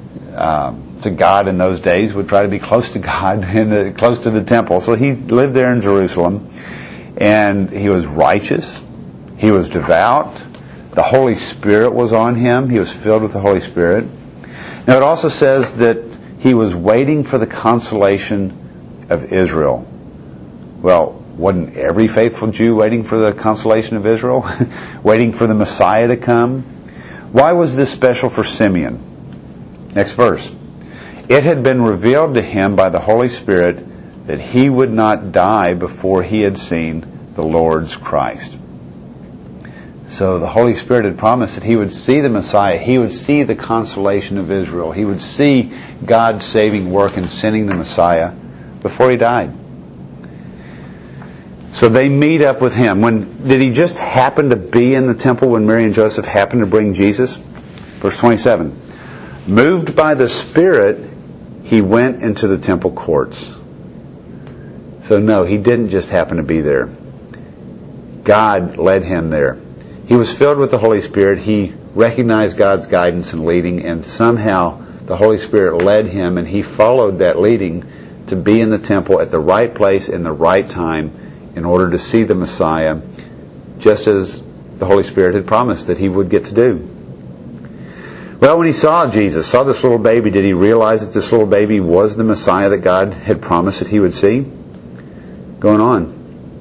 God in those days would try to be close to God and close to the temple. So he lived there in Jerusalem, and he was righteous. He was devout. The Holy Spirit was on him. He was filled with the Holy Spirit. Now it also says that he was waiting for the consolation of Israel. Well, wasn't every faithful Jew waiting for the consolation of Israel? Waiting for the Messiah to come? Why was this special for Simeon? Next verse. It had been revealed to him by the Holy Spirit that he would not die before he had seen the Lord's Christ. So the Holy Spirit had promised that he would see the Messiah. He would see the consolation of Israel. He would see God's saving work in sending the Messiah before he died. So they meet up with him. Did he just happen to be in the temple when Mary and Joseph happened to bring Jesus? Verse 27. Moved by the Spirit, he went into the temple courts. So no, he didn't just happen to be there. God led him there. He was filled with the Holy Spirit. He recognized God's guidance and leading, and somehow the Holy Spirit led him, and he followed that leading to be in the temple at the right place in the right time in order to see the Messiah, just as the Holy Spirit had promised that he would get to do. Well, when he saw Jesus, saw this little baby, did he realize that this little baby was the Messiah that God had promised that he would see? Going on.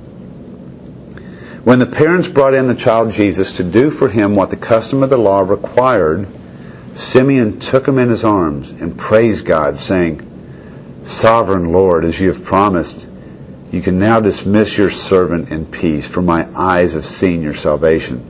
When the parents brought in the child Jesus to do for him what the custom of the law required, Simeon took him in his arms and praised God, saying, Sovereign Lord, as you have promised, you can now dismiss your servant in peace, for my eyes have seen your salvation.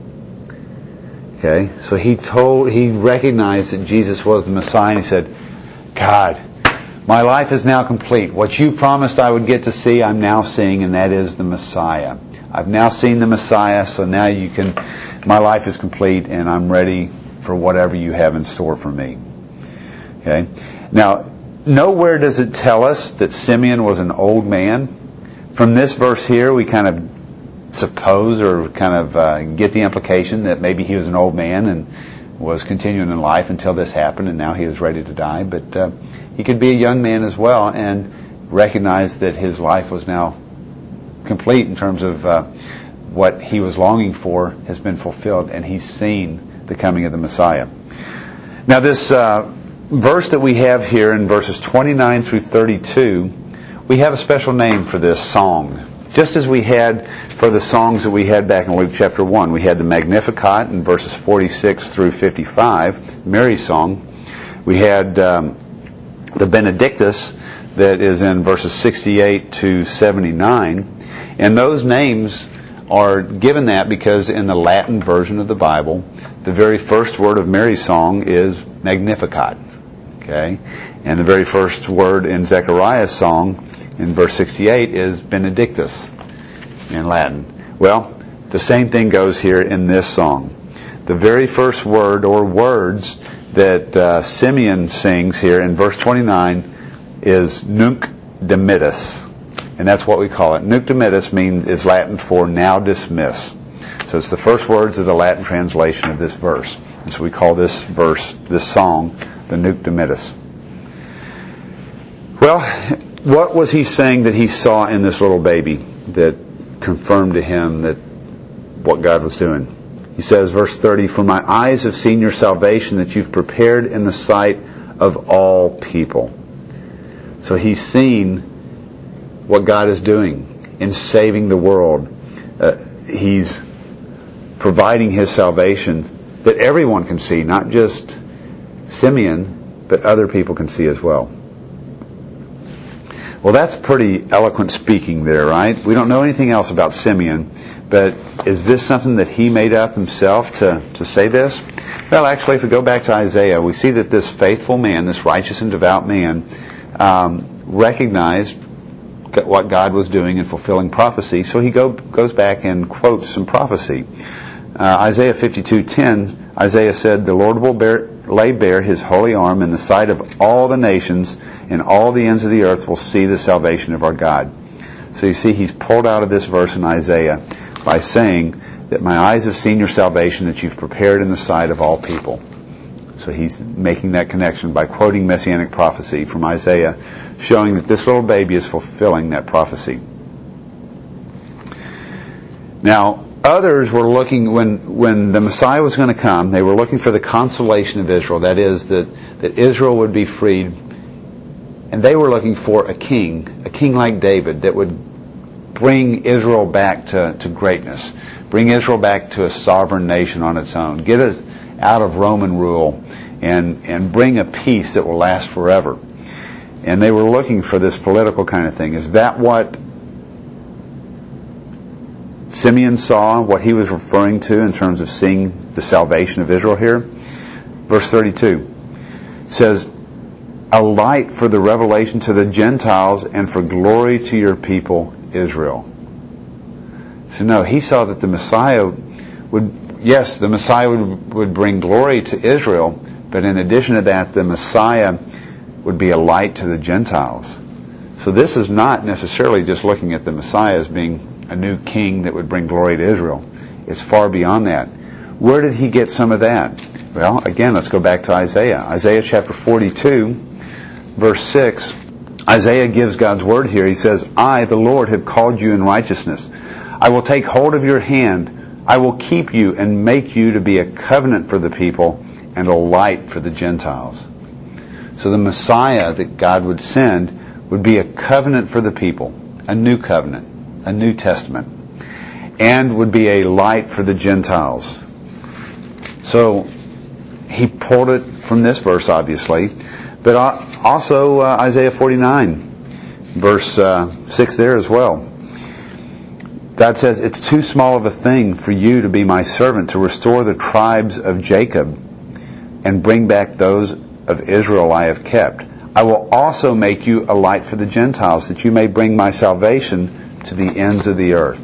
Okay, so he recognized that Jesus was the Messiah, and he said, God, my life is now complete. What you promised I would get to see, I'm now seeing, and that is the Messiah. I've now seen the Messiah, so now my life is complete, and I'm ready for whatever you have in store for me. Okay? Now, nowhere does it tell us that Simeon was an old man. From this verse here, we kind of suppose or kind of get the implication that maybe he was an old man and was continuing in life until this happened, and now he was ready to die. But he could be a young man as well and recognize that his life was now complete in terms of what he was longing for has been fulfilled, and he's seen the coming of the Messiah. Now this verse that we have here in verses 29 through 32, we have a special name for this song. Just as we had for the songs that we had back in Luke chapter 1. We had the Magnificat in verses 46 through 55, Mary's song. We had the Benedictus that is in verses 68 to 79. And those names are given that because in the Latin version of the Bible, the very first word of Mary's song is Magnificat. Okay? And the very first word in Zechariah's song in verse 68 is Benedictus in Latin. Well, the same thing goes here in this song. The very first word or words that Simeon sings here in verse 29 is Nunc Dimittis. And that's what we call it. Nunc Dimittis is Latin for now dismiss. So it's the first words of the Latin translation of this verse. And so we call this verse, this song, the Nunc Dimittis. Well, what was he saying that he saw in this little baby that confirmed to him that what God was doing? He says, verse 30, "For my eyes have seen your salvation that you've prepared in the sight of all people." So he's seen what God is doing in saving the world. He's providing his salvation that everyone can see, not just Simeon, but other people can see as well. Well, that's pretty eloquent speaking there, right? We don't know anything else about Simeon, but is this something that he made up himself to say this? Well, actually, if we go back to Isaiah, we see that this faithful man, this righteous and devout man, recognized what God was doing in fulfilling prophecy, so he goes back and quotes some prophecy. Isaiah 52:10, Isaiah said, "The Lord will lay bare his holy arm in the sight of all the nations, and all the ends of the earth will see the salvation of our God." So you see, he's pulled out of this verse in Isaiah by saying that my eyes have seen your salvation that you've prepared in the sight of all people. So he's making that connection by quoting messianic prophecy from Isaiah, showing that this little baby is fulfilling that prophecy. Now, others were looking, when the Messiah was going to come, they were looking for the consolation of Israel. That is, that Israel would be freed. And they were looking for a king like David, that would bring Israel back to greatness, bring Israel back to a sovereign nation on its own, get us out of Roman rule, and bring a peace that will last forever. And they were looking for this political kind of thing. Is that what Simeon saw, what he was referring to in terms of seeing the salvation of Israel here? Verse 32 says, "A light for the revelation to the Gentiles and for glory to your people Israel." So no, he saw that the Messiah would bring glory to Israel, but in addition to that, the Messiah would be a light to the Gentiles. So this is not necessarily just looking at the Messiah as being a new king that would bring glory to Israel. It's far beyond that. Where did he get some of that? Well, again, let's go back to Isaiah. Isaiah chapter 42, verse 6. Isaiah gives God's word here. He says, "I, the Lord, have called you in righteousness. I will take hold of your hand. I will keep you and make you to be a covenant for the people and a light for the Gentiles." So the Messiah that God would send would be a covenant for the people, a new covenant, a New Testament, and would be a light for the Gentiles. So he pulled it from this verse, obviously, but also Isaiah 49, verse 6 there as well. God says, "It's too small of a thing for you to be my servant, to restore the tribes of Jacob and bring back those of Israel I have kept. I will also make you a light for the Gentiles, that you may bring my salvation to the ends of the earth."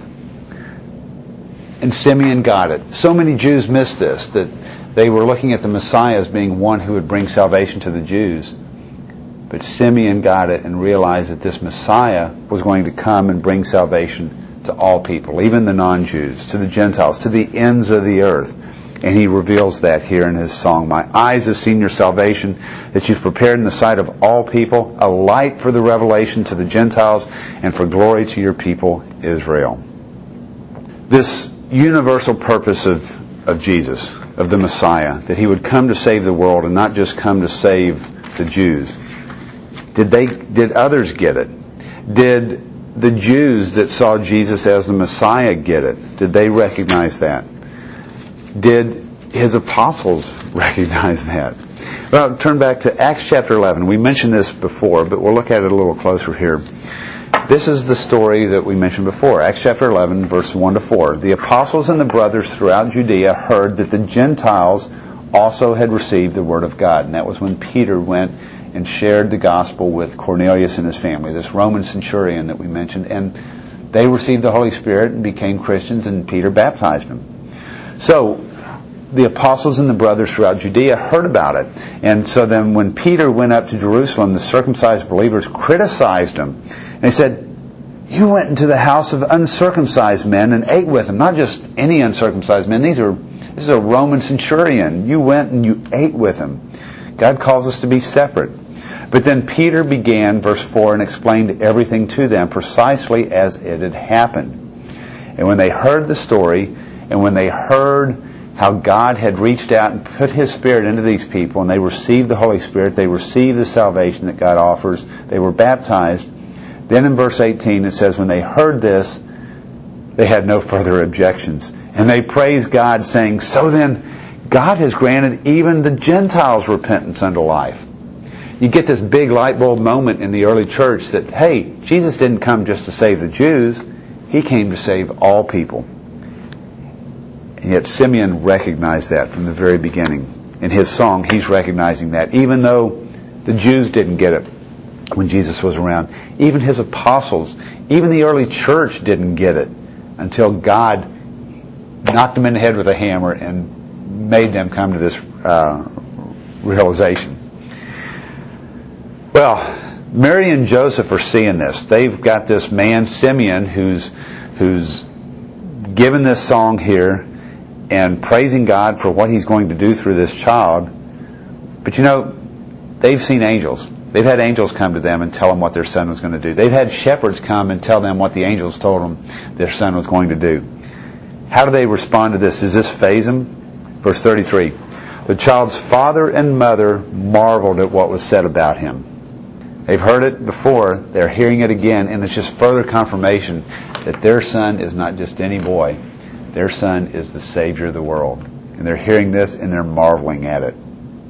And Simeon got it. So many Jews missed this, that they were looking at the Messiah as being one who would bring salvation to the Jews. But Simeon got it and realized that this Messiah was going to come and bring salvation to all people, even the non-Jews, to the Gentiles, to the ends of the earth. And he reveals that here in his song. "My eyes have seen your salvation, that you've prepared in the sight of all people, a light for the revelation to the Gentiles, and for glory to your people Israel." This universal purpose of Jesus, of the Messiah, that he would come to save the world and not just come to save the Jews. Did others get it? Did the Jews that saw Jesus as the Messiah get it? Did they recognize that? Did his apostles recognize that? Well, turn back to Acts chapter 11. We mentioned this before, but we'll look at it a little closer here. This is the story that we mentioned before. Acts chapter 11, verse 1 to 4. "The apostles and the brothers throughout Judea heard that the Gentiles also had received the word of God." And that was when Peter went and shared the gospel with Cornelius and his family, this Roman centurion that we mentioned. And they received the Holy Spirit and became Christians, and Peter baptized them. So the apostles and the brothers throughout Judea heard about it. And so then when Peter went up to Jerusalem, the circumcised believers criticized him. And they said, "You went into the house of uncircumcised men and ate with them." Not just any uncircumcised men. This is a Roman centurion. You went and you ate with him. God calls us to be separate. But then Peter began, verse 4, and explained everything to them precisely as it had happened. And when they heard the story, and when they heard how God had reached out and put His Spirit into these people, and they received the Holy Spirit, they received the salvation that God offers, they were baptized. Then in verse 18 it says, when they heard this, they had no further objections. And they praised God, saying, so then God has granted even the Gentiles repentance unto life. You get this big light bulb moment in the early church that, hey, Jesus didn't come just to save the Jews. He came to save all people. And yet Simeon recognized that from the very beginning. In his song, he's recognizing that. Even though the Jews didn't get it when Jesus was around, even his apostles, even the early church didn't get it until God knocked them in the head with a hammer and made them come to this realization. Well, Mary and Joseph are seeing this. They've got this man, Simeon, who's given this song here and praising God for what He's going to do through this child. But you know, they've seen angels. They've had angels come to them and tell them what their son was going to do. They've had shepherds come and tell them what the angels told them their son was going to do. How do they respond to this? Does this faze them? Verse 33. The child's father and mother marveled at what was said about him. They've heard it before, they're hearing it again, and it's just further confirmation that their son is not just any boy. Their son is the Savior of the world. And they're hearing this and they're marveling at it.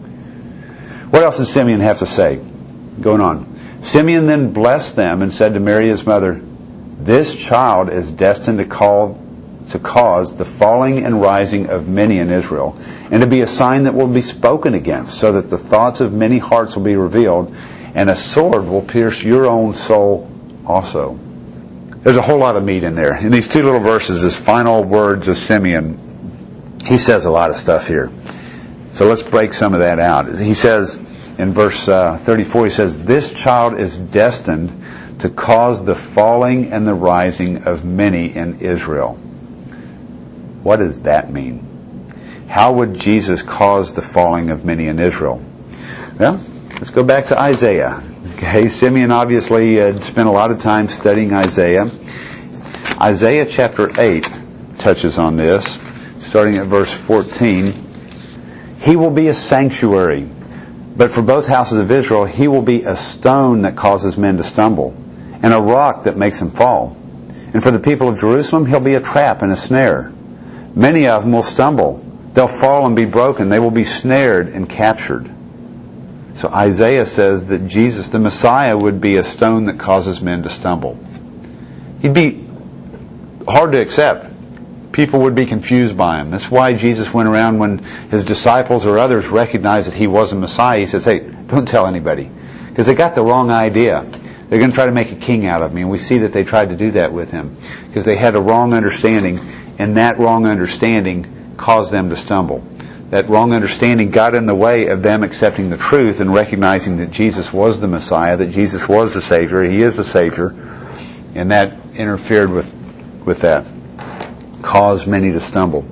What else does Simeon have to say? Going on. Simeon then blessed them and said to Mary his mother, this child is destined to cause the falling and rising of many in Israel, and to be a sign that will be spoken against, so that the thoughts of many hearts will be revealed, and a sword will pierce your own soul also. There's a whole lot of meat in there. In these two little verses, his final words of Simeon, he says a lot of stuff here. So let's break some of that out. He says in verse 34, he says, this child is destined to cause the falling and the rising of many in Israel. What does that mean? How would Jesus cause the falling of many in Israel? Well, let's go back to Isaiah. Okay, Simeon obviously had spent a lot of time studying Isaiah. Isaiah chapter 8 touches on this, starting at verse 14. He will be a sanctuary, but for both houses of Israel, he will be a stone that causes men to stumble, and a rock that makes them fall. And for the people of Jerusalem, he'll be a trap and a snare. Many of them will stumble. They'll fall and be broken. They will be snared and captured. So Isaiah says that Jesus, the Messiah, would be a stone that causes men to stumble. He'd be hard to accept. People would be confused by him. That's why Jesus went around when his disciples or others recognized that he was a Messiah. He says, hey, don't tell anybody. Because they got the wrong idea. They're going to try to make a king out of me. And we see that they tried to do that with him. Because they had a wrong understanding. And that wrong understanding caused them to stumble. That wrong understanding got in the way of them accepting the truth and recognizing that Jesus was the Messiah, that Jesus was the Savior, He is the Savior, and that interfered with that, caused many to stumble.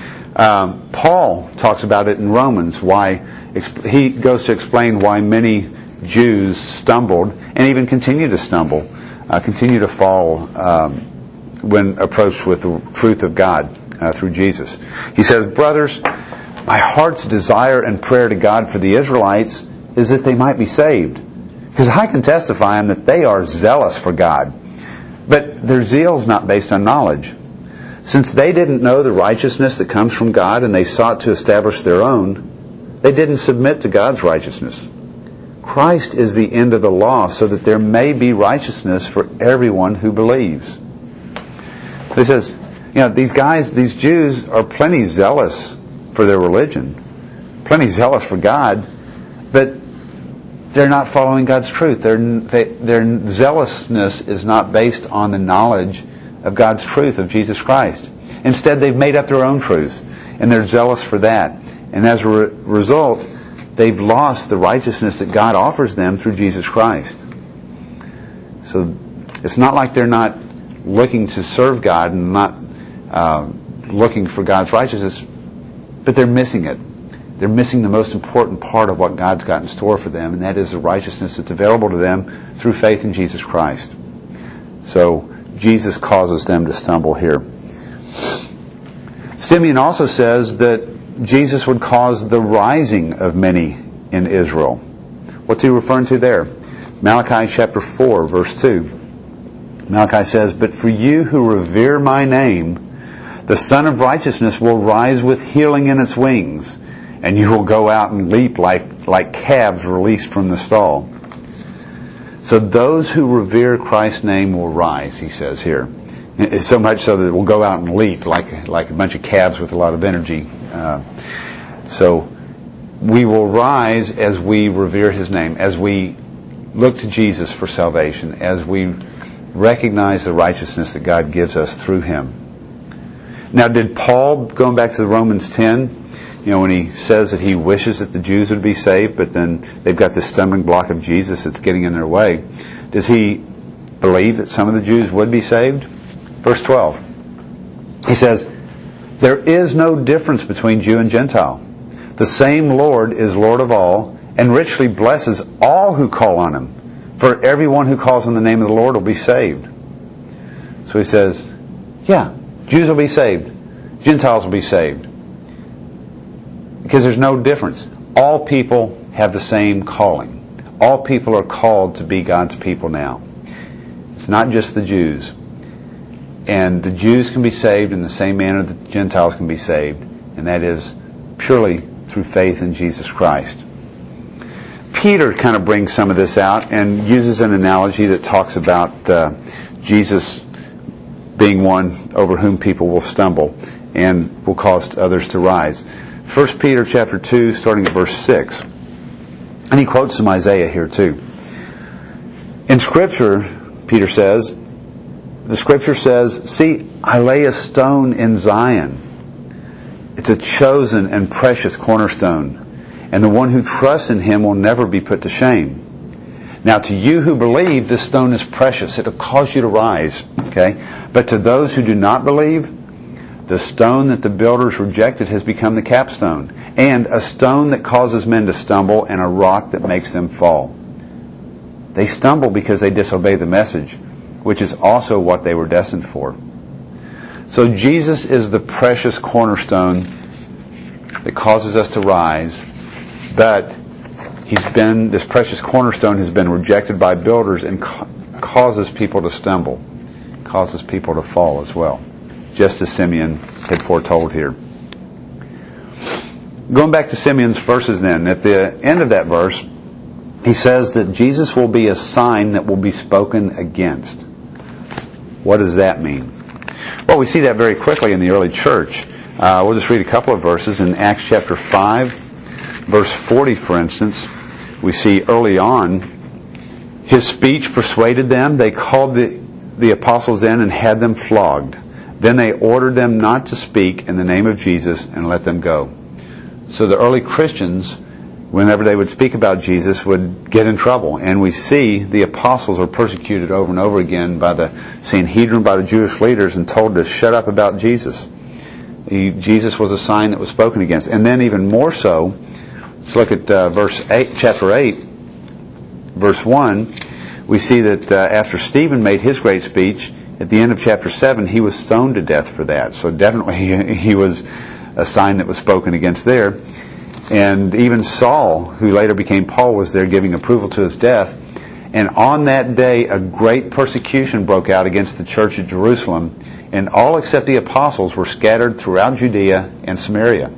Paul talks about it in Romans, why he goes to explain why many Jews stumbled and even continue to stumble, continue to fall when approached with the truth of God through Jesus. He says, brothers, my heart's desire and prayer to God for the Israelites is that they might be saved. Because I can testify that they are zealous for God. But their zeal is not based on knowledge. Since they didn't know the righteousness that comes from God and they sought to establish their own, they didn't submit to God's righteousness. Christ is the end of the law so that there may be righteousness for everyone who believes. He says, these Jews are plenty zealous for their religion, plenty zealous for God, but they're not following God's truth. Their zealousness is not based on the knowledge of God's truth of Jesus Christ. Instead, they've made up their own truths, and they're zealous for that. And as a result, they've lost the righteousness that God offers them through Jesus Christ. So it's not like they're not looking to serve God and not looking for God's righteousness, but they're missing it. they're missing the most important part of what God's got in store for them, and that is the righteousness that's available to them through faith in Jesus Christ. So Jesus causes them to stumble here. Simeon also says that Jesus would cause the rising of many in Israel. What's he referring to there? Malachi chapter 4, verse 2. Malachi says, "But for you who revere my name, the Son of Righteousness will rise with healing in its wings, and you will go out and leap like calves released from the stall." So those who revere Christ's name will rise, he says here. So much so that it will go out and leap like a bunch of calves with a lot of energy. So we will rise as we revere his name, as we look to Jesus for salvation, as we recognize the righteousness that God gives us through him. Now, did Paul, going back to the Romans 10, when he says that he wishes that the Jews would be saved, but then they've got this stumbling block of Jesus that's getting in their way, does he believe that some of the Jews would be saved? Verse 12. He says, "There is no difference between Jew and Gentile. The same Lord is Lord of all, and richly blesses all who call on him. For everyone who calls on the name of the Lord will be saved." So he says, yeah, Jews will be saved. Gentiles will be saved. Because there's no difference. All people have the same calling. All people are called to be God's people now. It's not just the Jews. And the Jews can be saved in the same manner that the Gentiles can be saved, and that is purely through faith in Jesus Christ. Peter kind of brings some of this out and uses an analogy that talks about Jesus being one over whom people will stumble and will cause others to rise. 1 Peter chapter 2, starting at verse 6. And he quotes some Isaiah here too. In Scripture, Peter says, the Scripture says, "See, I lay a stone in Zion. It's a chosen and precious cornerstone, and the one who trusts in him will never be put to shame. Now to you who believe, this stone is precious. It'll cause you to rise." Okay? "But to those who do not believe, the stone that the builders rejected has become the capstone, and a stone that causes men to stumble, and a rock that makes them fall. They stumble because they disobey the message, which is also what they were destined for." So Jesus is the precious cornerstone that causes us to rise, but this precious cornerstone has been rejected by builders and causes people to stumble, causes people to fall as well, just as Simeon had foretold here. Going back to Simeon's verses then, at the end of that verse, he says that Jesus will be a sign that will be spoken against. What does that mean? Well, we see that very quickly in the early church. We'll just read a couple of verses. In Acts chapter 5, verse 40, for instance, we see early on, his speech persuaded them. They called the apostles in and had them flogged. Then they ordered them not to speak in the name of Jesus and let them go. So the early Christians, whenever they would speak about Jesus, would get in trouble. And we see the apostles are persecuted over and over again by the Sanhedrin, by the Jewish leaders, and told to shut up about Jesus. Jesus was a sign that was spoken against. And then even more so, let's look at chapter 8, verse 1. We see that after Stephen made his great speech, at the end of chapter 7, he was stoned to death for that. So definitely he was a sign that was spoken against there. And even Saul, who later became Paul, was there giving approval to his death. And on that day, a great persecution broke out against the church at Jerusalem, and all except the apostles were scattered throughout Judea and Samaria.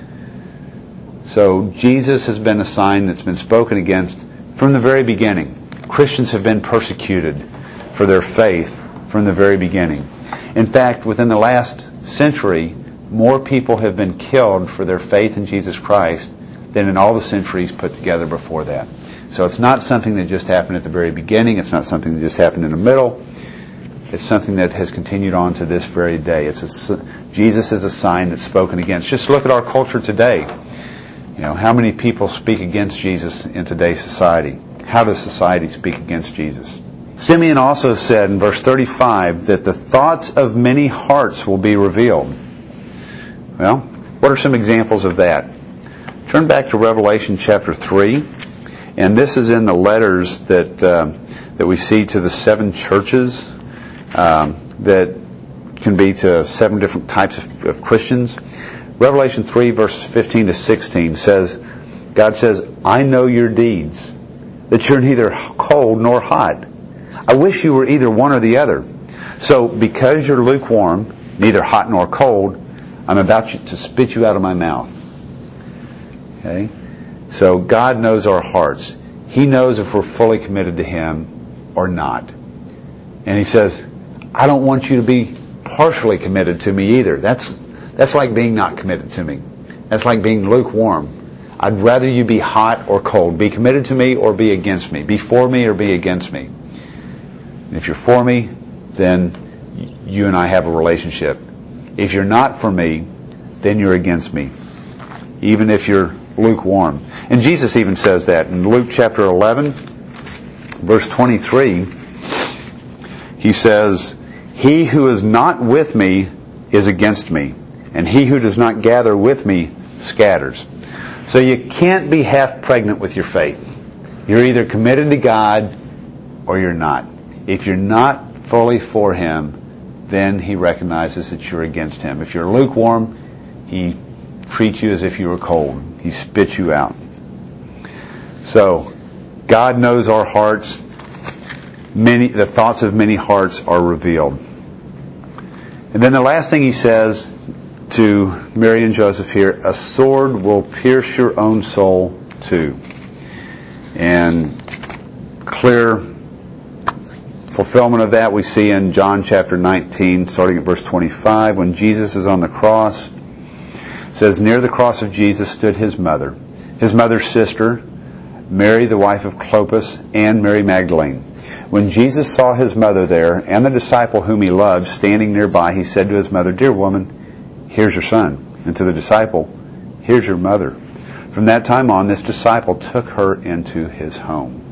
So Jesus has been a sign that's been spoken against from the very beginning. Christians have been persecuted for their faith from the very beginning. In fact, within the last century, more people have been killed for their faith in Jesus Christ than in all the centuries put together before that. So it's not something that just happened at the very beginning. It's not something that just happened in the middle. It's something that has continued on to this very day. Jesus is a sign that's spoken against. Just look at our culture today. How many people speak against Jesus in today's society? How does society speak against Jesus? Simeon also said in verse 35 that the thoughts of many hearts will be revealed. Well, what are some examples of that? Turn back to Revelation chapter 3. And this is in the letters that we see to the 7 churches that can be to 7 different types of Christians. Revelation 3 verses 15 to 16 says, God says, I know your deeds, that you're neither cold nor hot. I wish you were either one or the other. So because you're lukewarm, neither hot nor cold, I'm about to spit you out of my mouth. Okay? So God knows our hearts. He knows if we're fully committed to Him or not. And He says, I don't want you to be partially committed to me either. That's like being not committed to me. That's like being lukewarm. I'd rather you be hot or cold. Be committed to me or be against me. Be for me or be against me. And if you're for me, then you and I have a relationship. If you're not for me, then you're against me. Even if you're lukewarm. And Jesus even says that in Luke chapter 11, verse 23. He says, He who is not with me is against me, and he who does not gather with me scatters. So you can't be half pregnant with your faith. You're either committed to God or you're not. If you're not fully for Him, then He recognizes that you're against Him. If you're lukewarm, He treats you as if you were cold. He spits you out. So, God knows our hearts. The thoughts of many hearts are revealed. And then the last thing He says to Mary and Joseph here, a sword will pierce your own soul too. And clear fulfillment of that we see in John chapter 19, starting at verse 25, when Jesus is on the cross. It says, near the cross of Jesus stood His mother's sister, Mary the wife of Clopas, and Mary Magdalene. When Jesus saw His mother there, and the disciple whom He loved standing nearby, He said to His mother, dear woman, here's your son. And to the disciple, here's your mother. From that time on, this disciple took her into his home.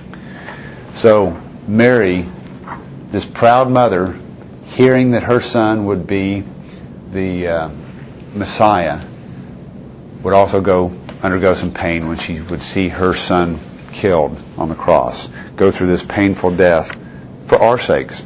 So, Mary, this proud mother, hearing that her son would be the Messiah, would also undergo some pain when she would see her son killed on the cross. Go through this painful death for our sakes.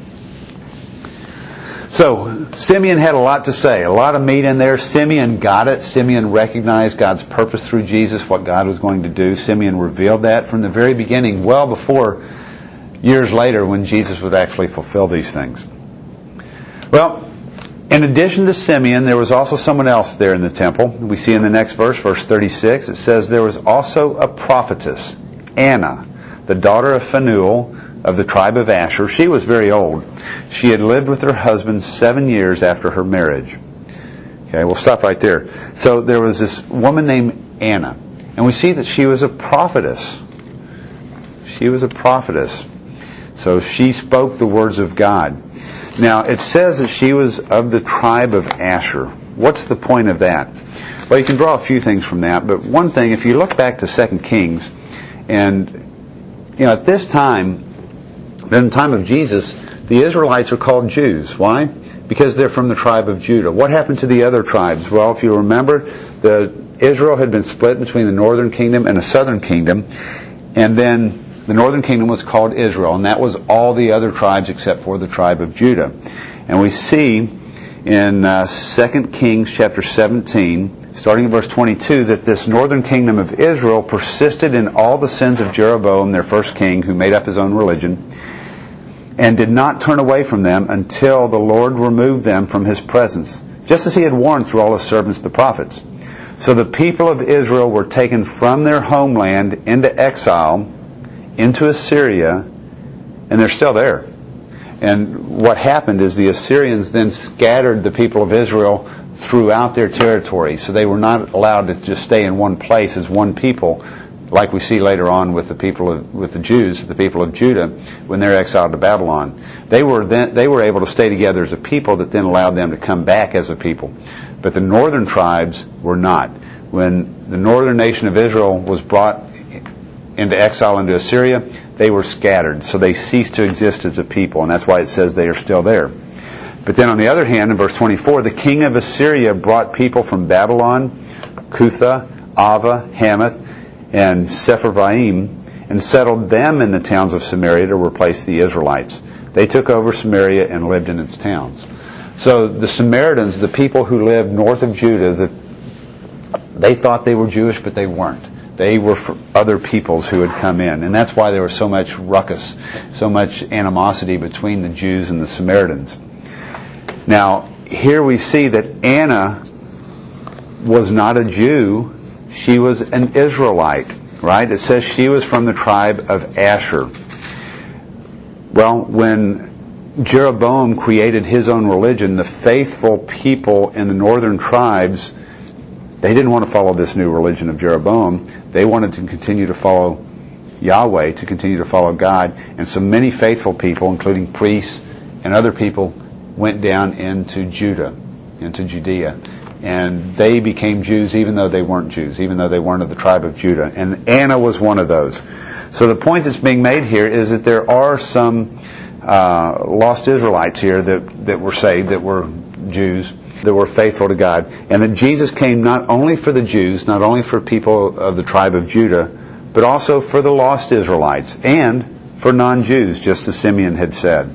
So, Simeon had a lot to say, a lot of meat in there. Simeon got it. Simeon recognized God's purpose through Jesus, what God was going to do. Simeon revealed that from the very beginning, well before years later when Jesus would actually fulfill these things. Well, in addition to Simeon, there was also someone else there in the temple. We see in the next verse, verse 36, it says, there was also a prophetess, Anna, the daughter of Phanuel, of the tribe of Asher. She was very old. She had lived with her husband 7 years after her marriage. Okay, we'll stop right there. So there was this woman named Anna, and we see that she was a prophetess. She was a prophetess. So she spoke the words of God. Now, it says that she was of the tribe of Asher. What's the point of that? Well, you can draw a few things from that, but one thing, if you look back to 2 Kings, and at this time, in the time of Jesus, the Israelites are called Jews. Why? Because they're from the tribe of Judah. What happened to the other tribes? Well, if you remember, Israel had been split between the northern kingdom and the southern kingdom, and then the northern kingdom was called Israel, and that was all the other tribes except for the tribe of Judah. And we see in 2 Kings chapter 17, starting in verse 22, that this northern kingdom of Israel persisted in all the sins of Jeroboam, their first king, who made up his own religion, and did not turn away from them until the Lord removed them from His presence, just as He had warned through all His servants the prophets. So the people of Israel were taken from their homeland into exile, into Assyria, and they're still there. And what happened is the Assyrians then scattered the people of Israel throughout their territory, so they were not allowed to just stay in one place as one people, like we see later on with the Jews, the people of Judah, when they're exiled to Babylon. They were able to stay together as a people that then allowed them to come back as a people. But the northern tribes were not. When the northern nation of Israel was brought into exile into Assyria, they were scattered. So they ceased to exist as a people, and that's why it says they are still there. But then on the other hand, in verse 24, the king of Assyria brought people from Babylon, Cutha, Ava, Hamath, and Sepharvaim, and settled them in the towns of Samaria to replace the Israelites. They took over Samaria and lived in its towns. So the Samaritans, the people who lived north of Judah, they thought they were Jewish, but they weren't. They were other peoples who had come in. And that's why there was so much ruckus, so much animosity between the Jews and the Samaritans. Now, here we see that Anna was not a Jew. She was an Israelite, right? It says she was from the tribe of Asher. Well, when Jeroboam created his own religion, the faithful people in the northern tribes, they didn't want to follow this new religion of Jeroboam. They wanted to continue to follow Yahweh, to continue to follow God. And so many faithful people, including priests and other people, went down into Judah, into Judea. And they became Jews even though they weren't Jews, even though they weren't of the tribe of Judah. And Anna was one of those. So the point that's being made here is that there are some lost Israelites here that were saved, that were Jews, that were faithful to God. And that Jesus came not only for the Jews, not only for people of the tribe of Judah, but also for the lost Israelites and for non-Jews, just as Simeon had said.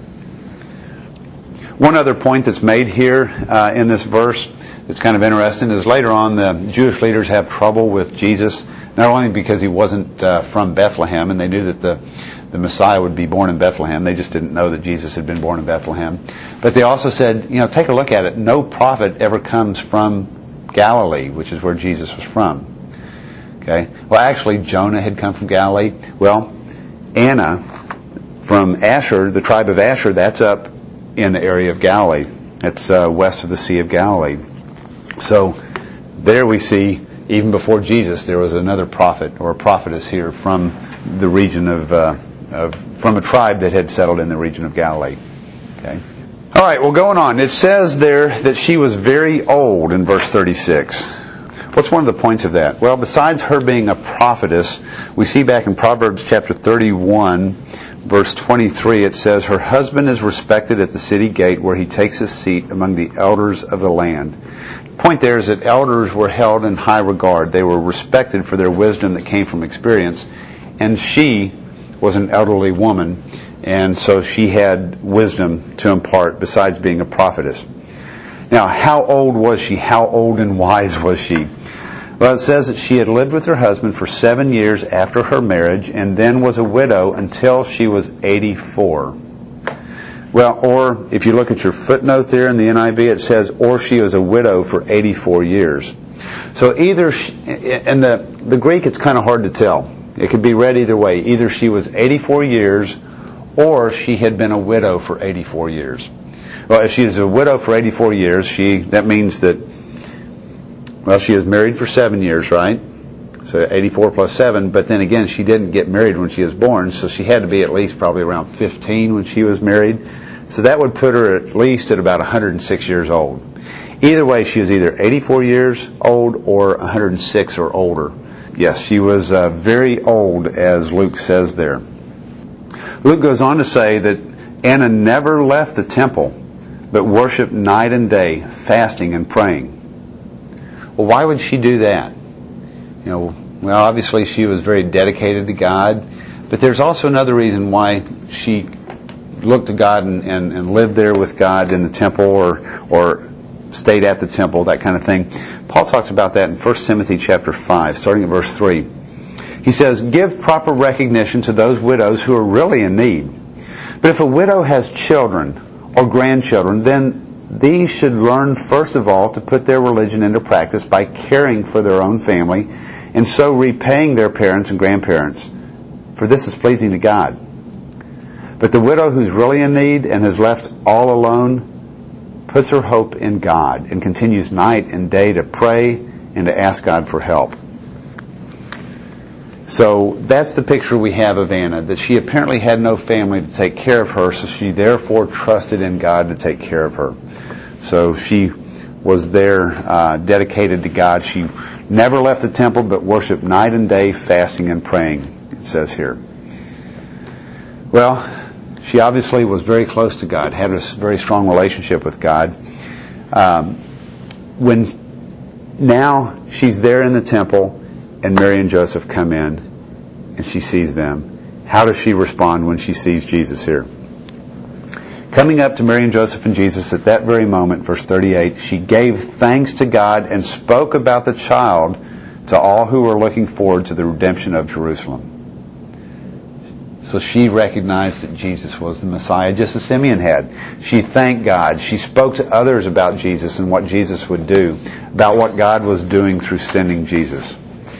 One other point that's made here in this verse that's kind of interesting is later on the Jewish leaders have trouble with Jesus, not only because he wasn't from Bethlehem, and they knew that the Messiah would be born in Bethlehem. They just didn't know that Jesus had been born in Bethlehem. But they also said, take a look at it. No prophet ever comes from Galilee, which is where Jesus was from. Okay? Well, actually, Jonah had come from Galilee. Well, Anna from Asher, the tribe of Asher, that's up in the area of Galilee. It's west of the Sea of Galilee. So there we see, even before Jesus, there was another prophet or a prophetess here from the region from a tribe that had settled in the region of Galilee. Okay. All right. Well, going on, it says there that she was very old in verse 36. What's one of the points of that? Well, besides her being a prophetess, we see back in Proverbs chapter 31, verse 23, it says, her husband is respected at the city gate where he takes his seat among the elders of the land. The point there is that elders were held in high regard. They were respected for their wisdom that came from experience. And she was an elderly woman, and so she had wisdom to impart besides being a prophetess. Now, how old was she? How old and wise was she? Well, it says that she had lived with her husband for 7 years after her marriage and then was a widow until she was 84. Well, or if you look at your footnote there in the NIV, it says, or she was a widow for 84 years. So either, in the Greek, it's kind of hard to tell. It could be read either way. Either she was 84 years or she had been a widow for 84 years. Well, if she is a widow for 84 years, that means that, well, she was married for 7 years, right? So 84 plus 7, but then again, she didn't get married when she was born, so she had to be at least probably around 15 when she was married. So that would put her at least at about 106 years old. Either way, she was either 84 years old or 106 or older. Yes, she was very old, as Luke says there. Luke goes on to say that Anna never left the temple, but worshipped night and day, fasting and praying. Well, why would she do that? Well, obviously she was very dedicated to God, but there's also another reason why she looked to God and lived there with God in the temple or stayed at the temple, that kind of thing. Paul talks about that in 1 Timothy chapter 5, starting at verse 3. He says, give proper recognition to those widows who are really in need. But if a widow has children or grandchildren, then these should learn first of all to put their religion into practice by caring for their own family and so repaying their parents and grandparents. For this is pleasing to God. But the widow who's really in need and is left all alone puts her hope in God and continues night and day to pray and to ask God for help. So that's the picture we have of Anna, that she apparently had no family to take care of her, so she therefore trusted in God to take care of her. So she was there dedicated to God. She never left the temple but worshipped night and day, fasting and praying, it says here. Well, she obviously was very close to God, had a very strong relationship with God. When now she's there in the temple, and Mary and Joseph come in, and she sees them. How does she respond when she sees Jesus here? Coming up to Mary and Joseph and Jesus at that very moment, verse 38, she gave thanks to God and spoke about the child to all who were looking forward to the redemption of Jerusalem. So she recognized that Jesus was the Messiah, just as Simeon had. She thanked God. She spoke to others about Jesus and what Jesus would do, about what God was doing through sending Jesus.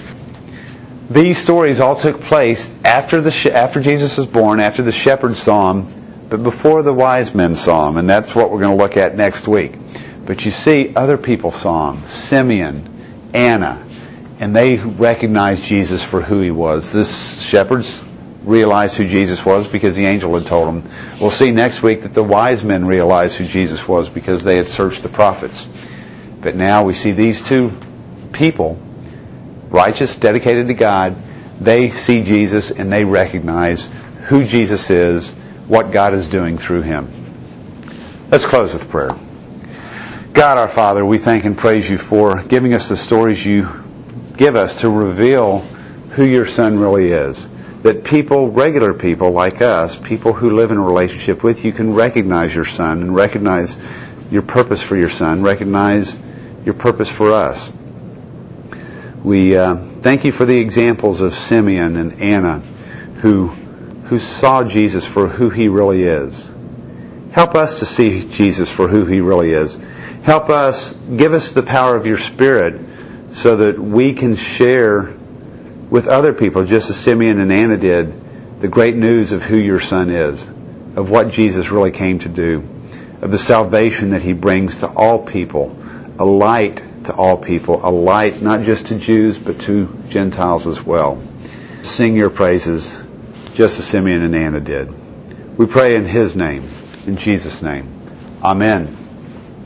These stories all took place after Jesus was born, after the shepherds saw him, but before the wise men saw him, and that's what we're going to look at next week. But you see, other people saw him, Simeon, Anna, and they recognized Jesus for who he was. The shepherds realized who Jesus was because the angel had told them. We'll see next week that the wise men realized who Jesus was because they had searched the prophets. But now we see these two people, righteous, dedicated to God, they see Jesus and they recognize who Jesus is, what God is doing through him. Let's close with prayer. God our Father, we thank and praise you for giving us the stories you give us to reveal who your Son really is. That people, regular people like us, people who live in a relationship with you, can recognize your Son and recognize your purpose for your Son, recognize your purpose for us. We thank you for the examples of Simeon and Anna who saw Jesus for who he really is. Help us to see Jesus for who he really is. Help us, give us the power of your Spirit so that we can share with other people, just as Simeon and Anna did, the great news of who your Son is, of what Jesus really came to do, of the salvation that he brings to all people, a light to all people, a light not just to Jews but to Gentiles as well. Sing your praises just as Simeon and Anna did. We pray in his name, in Jesus' name. Amen.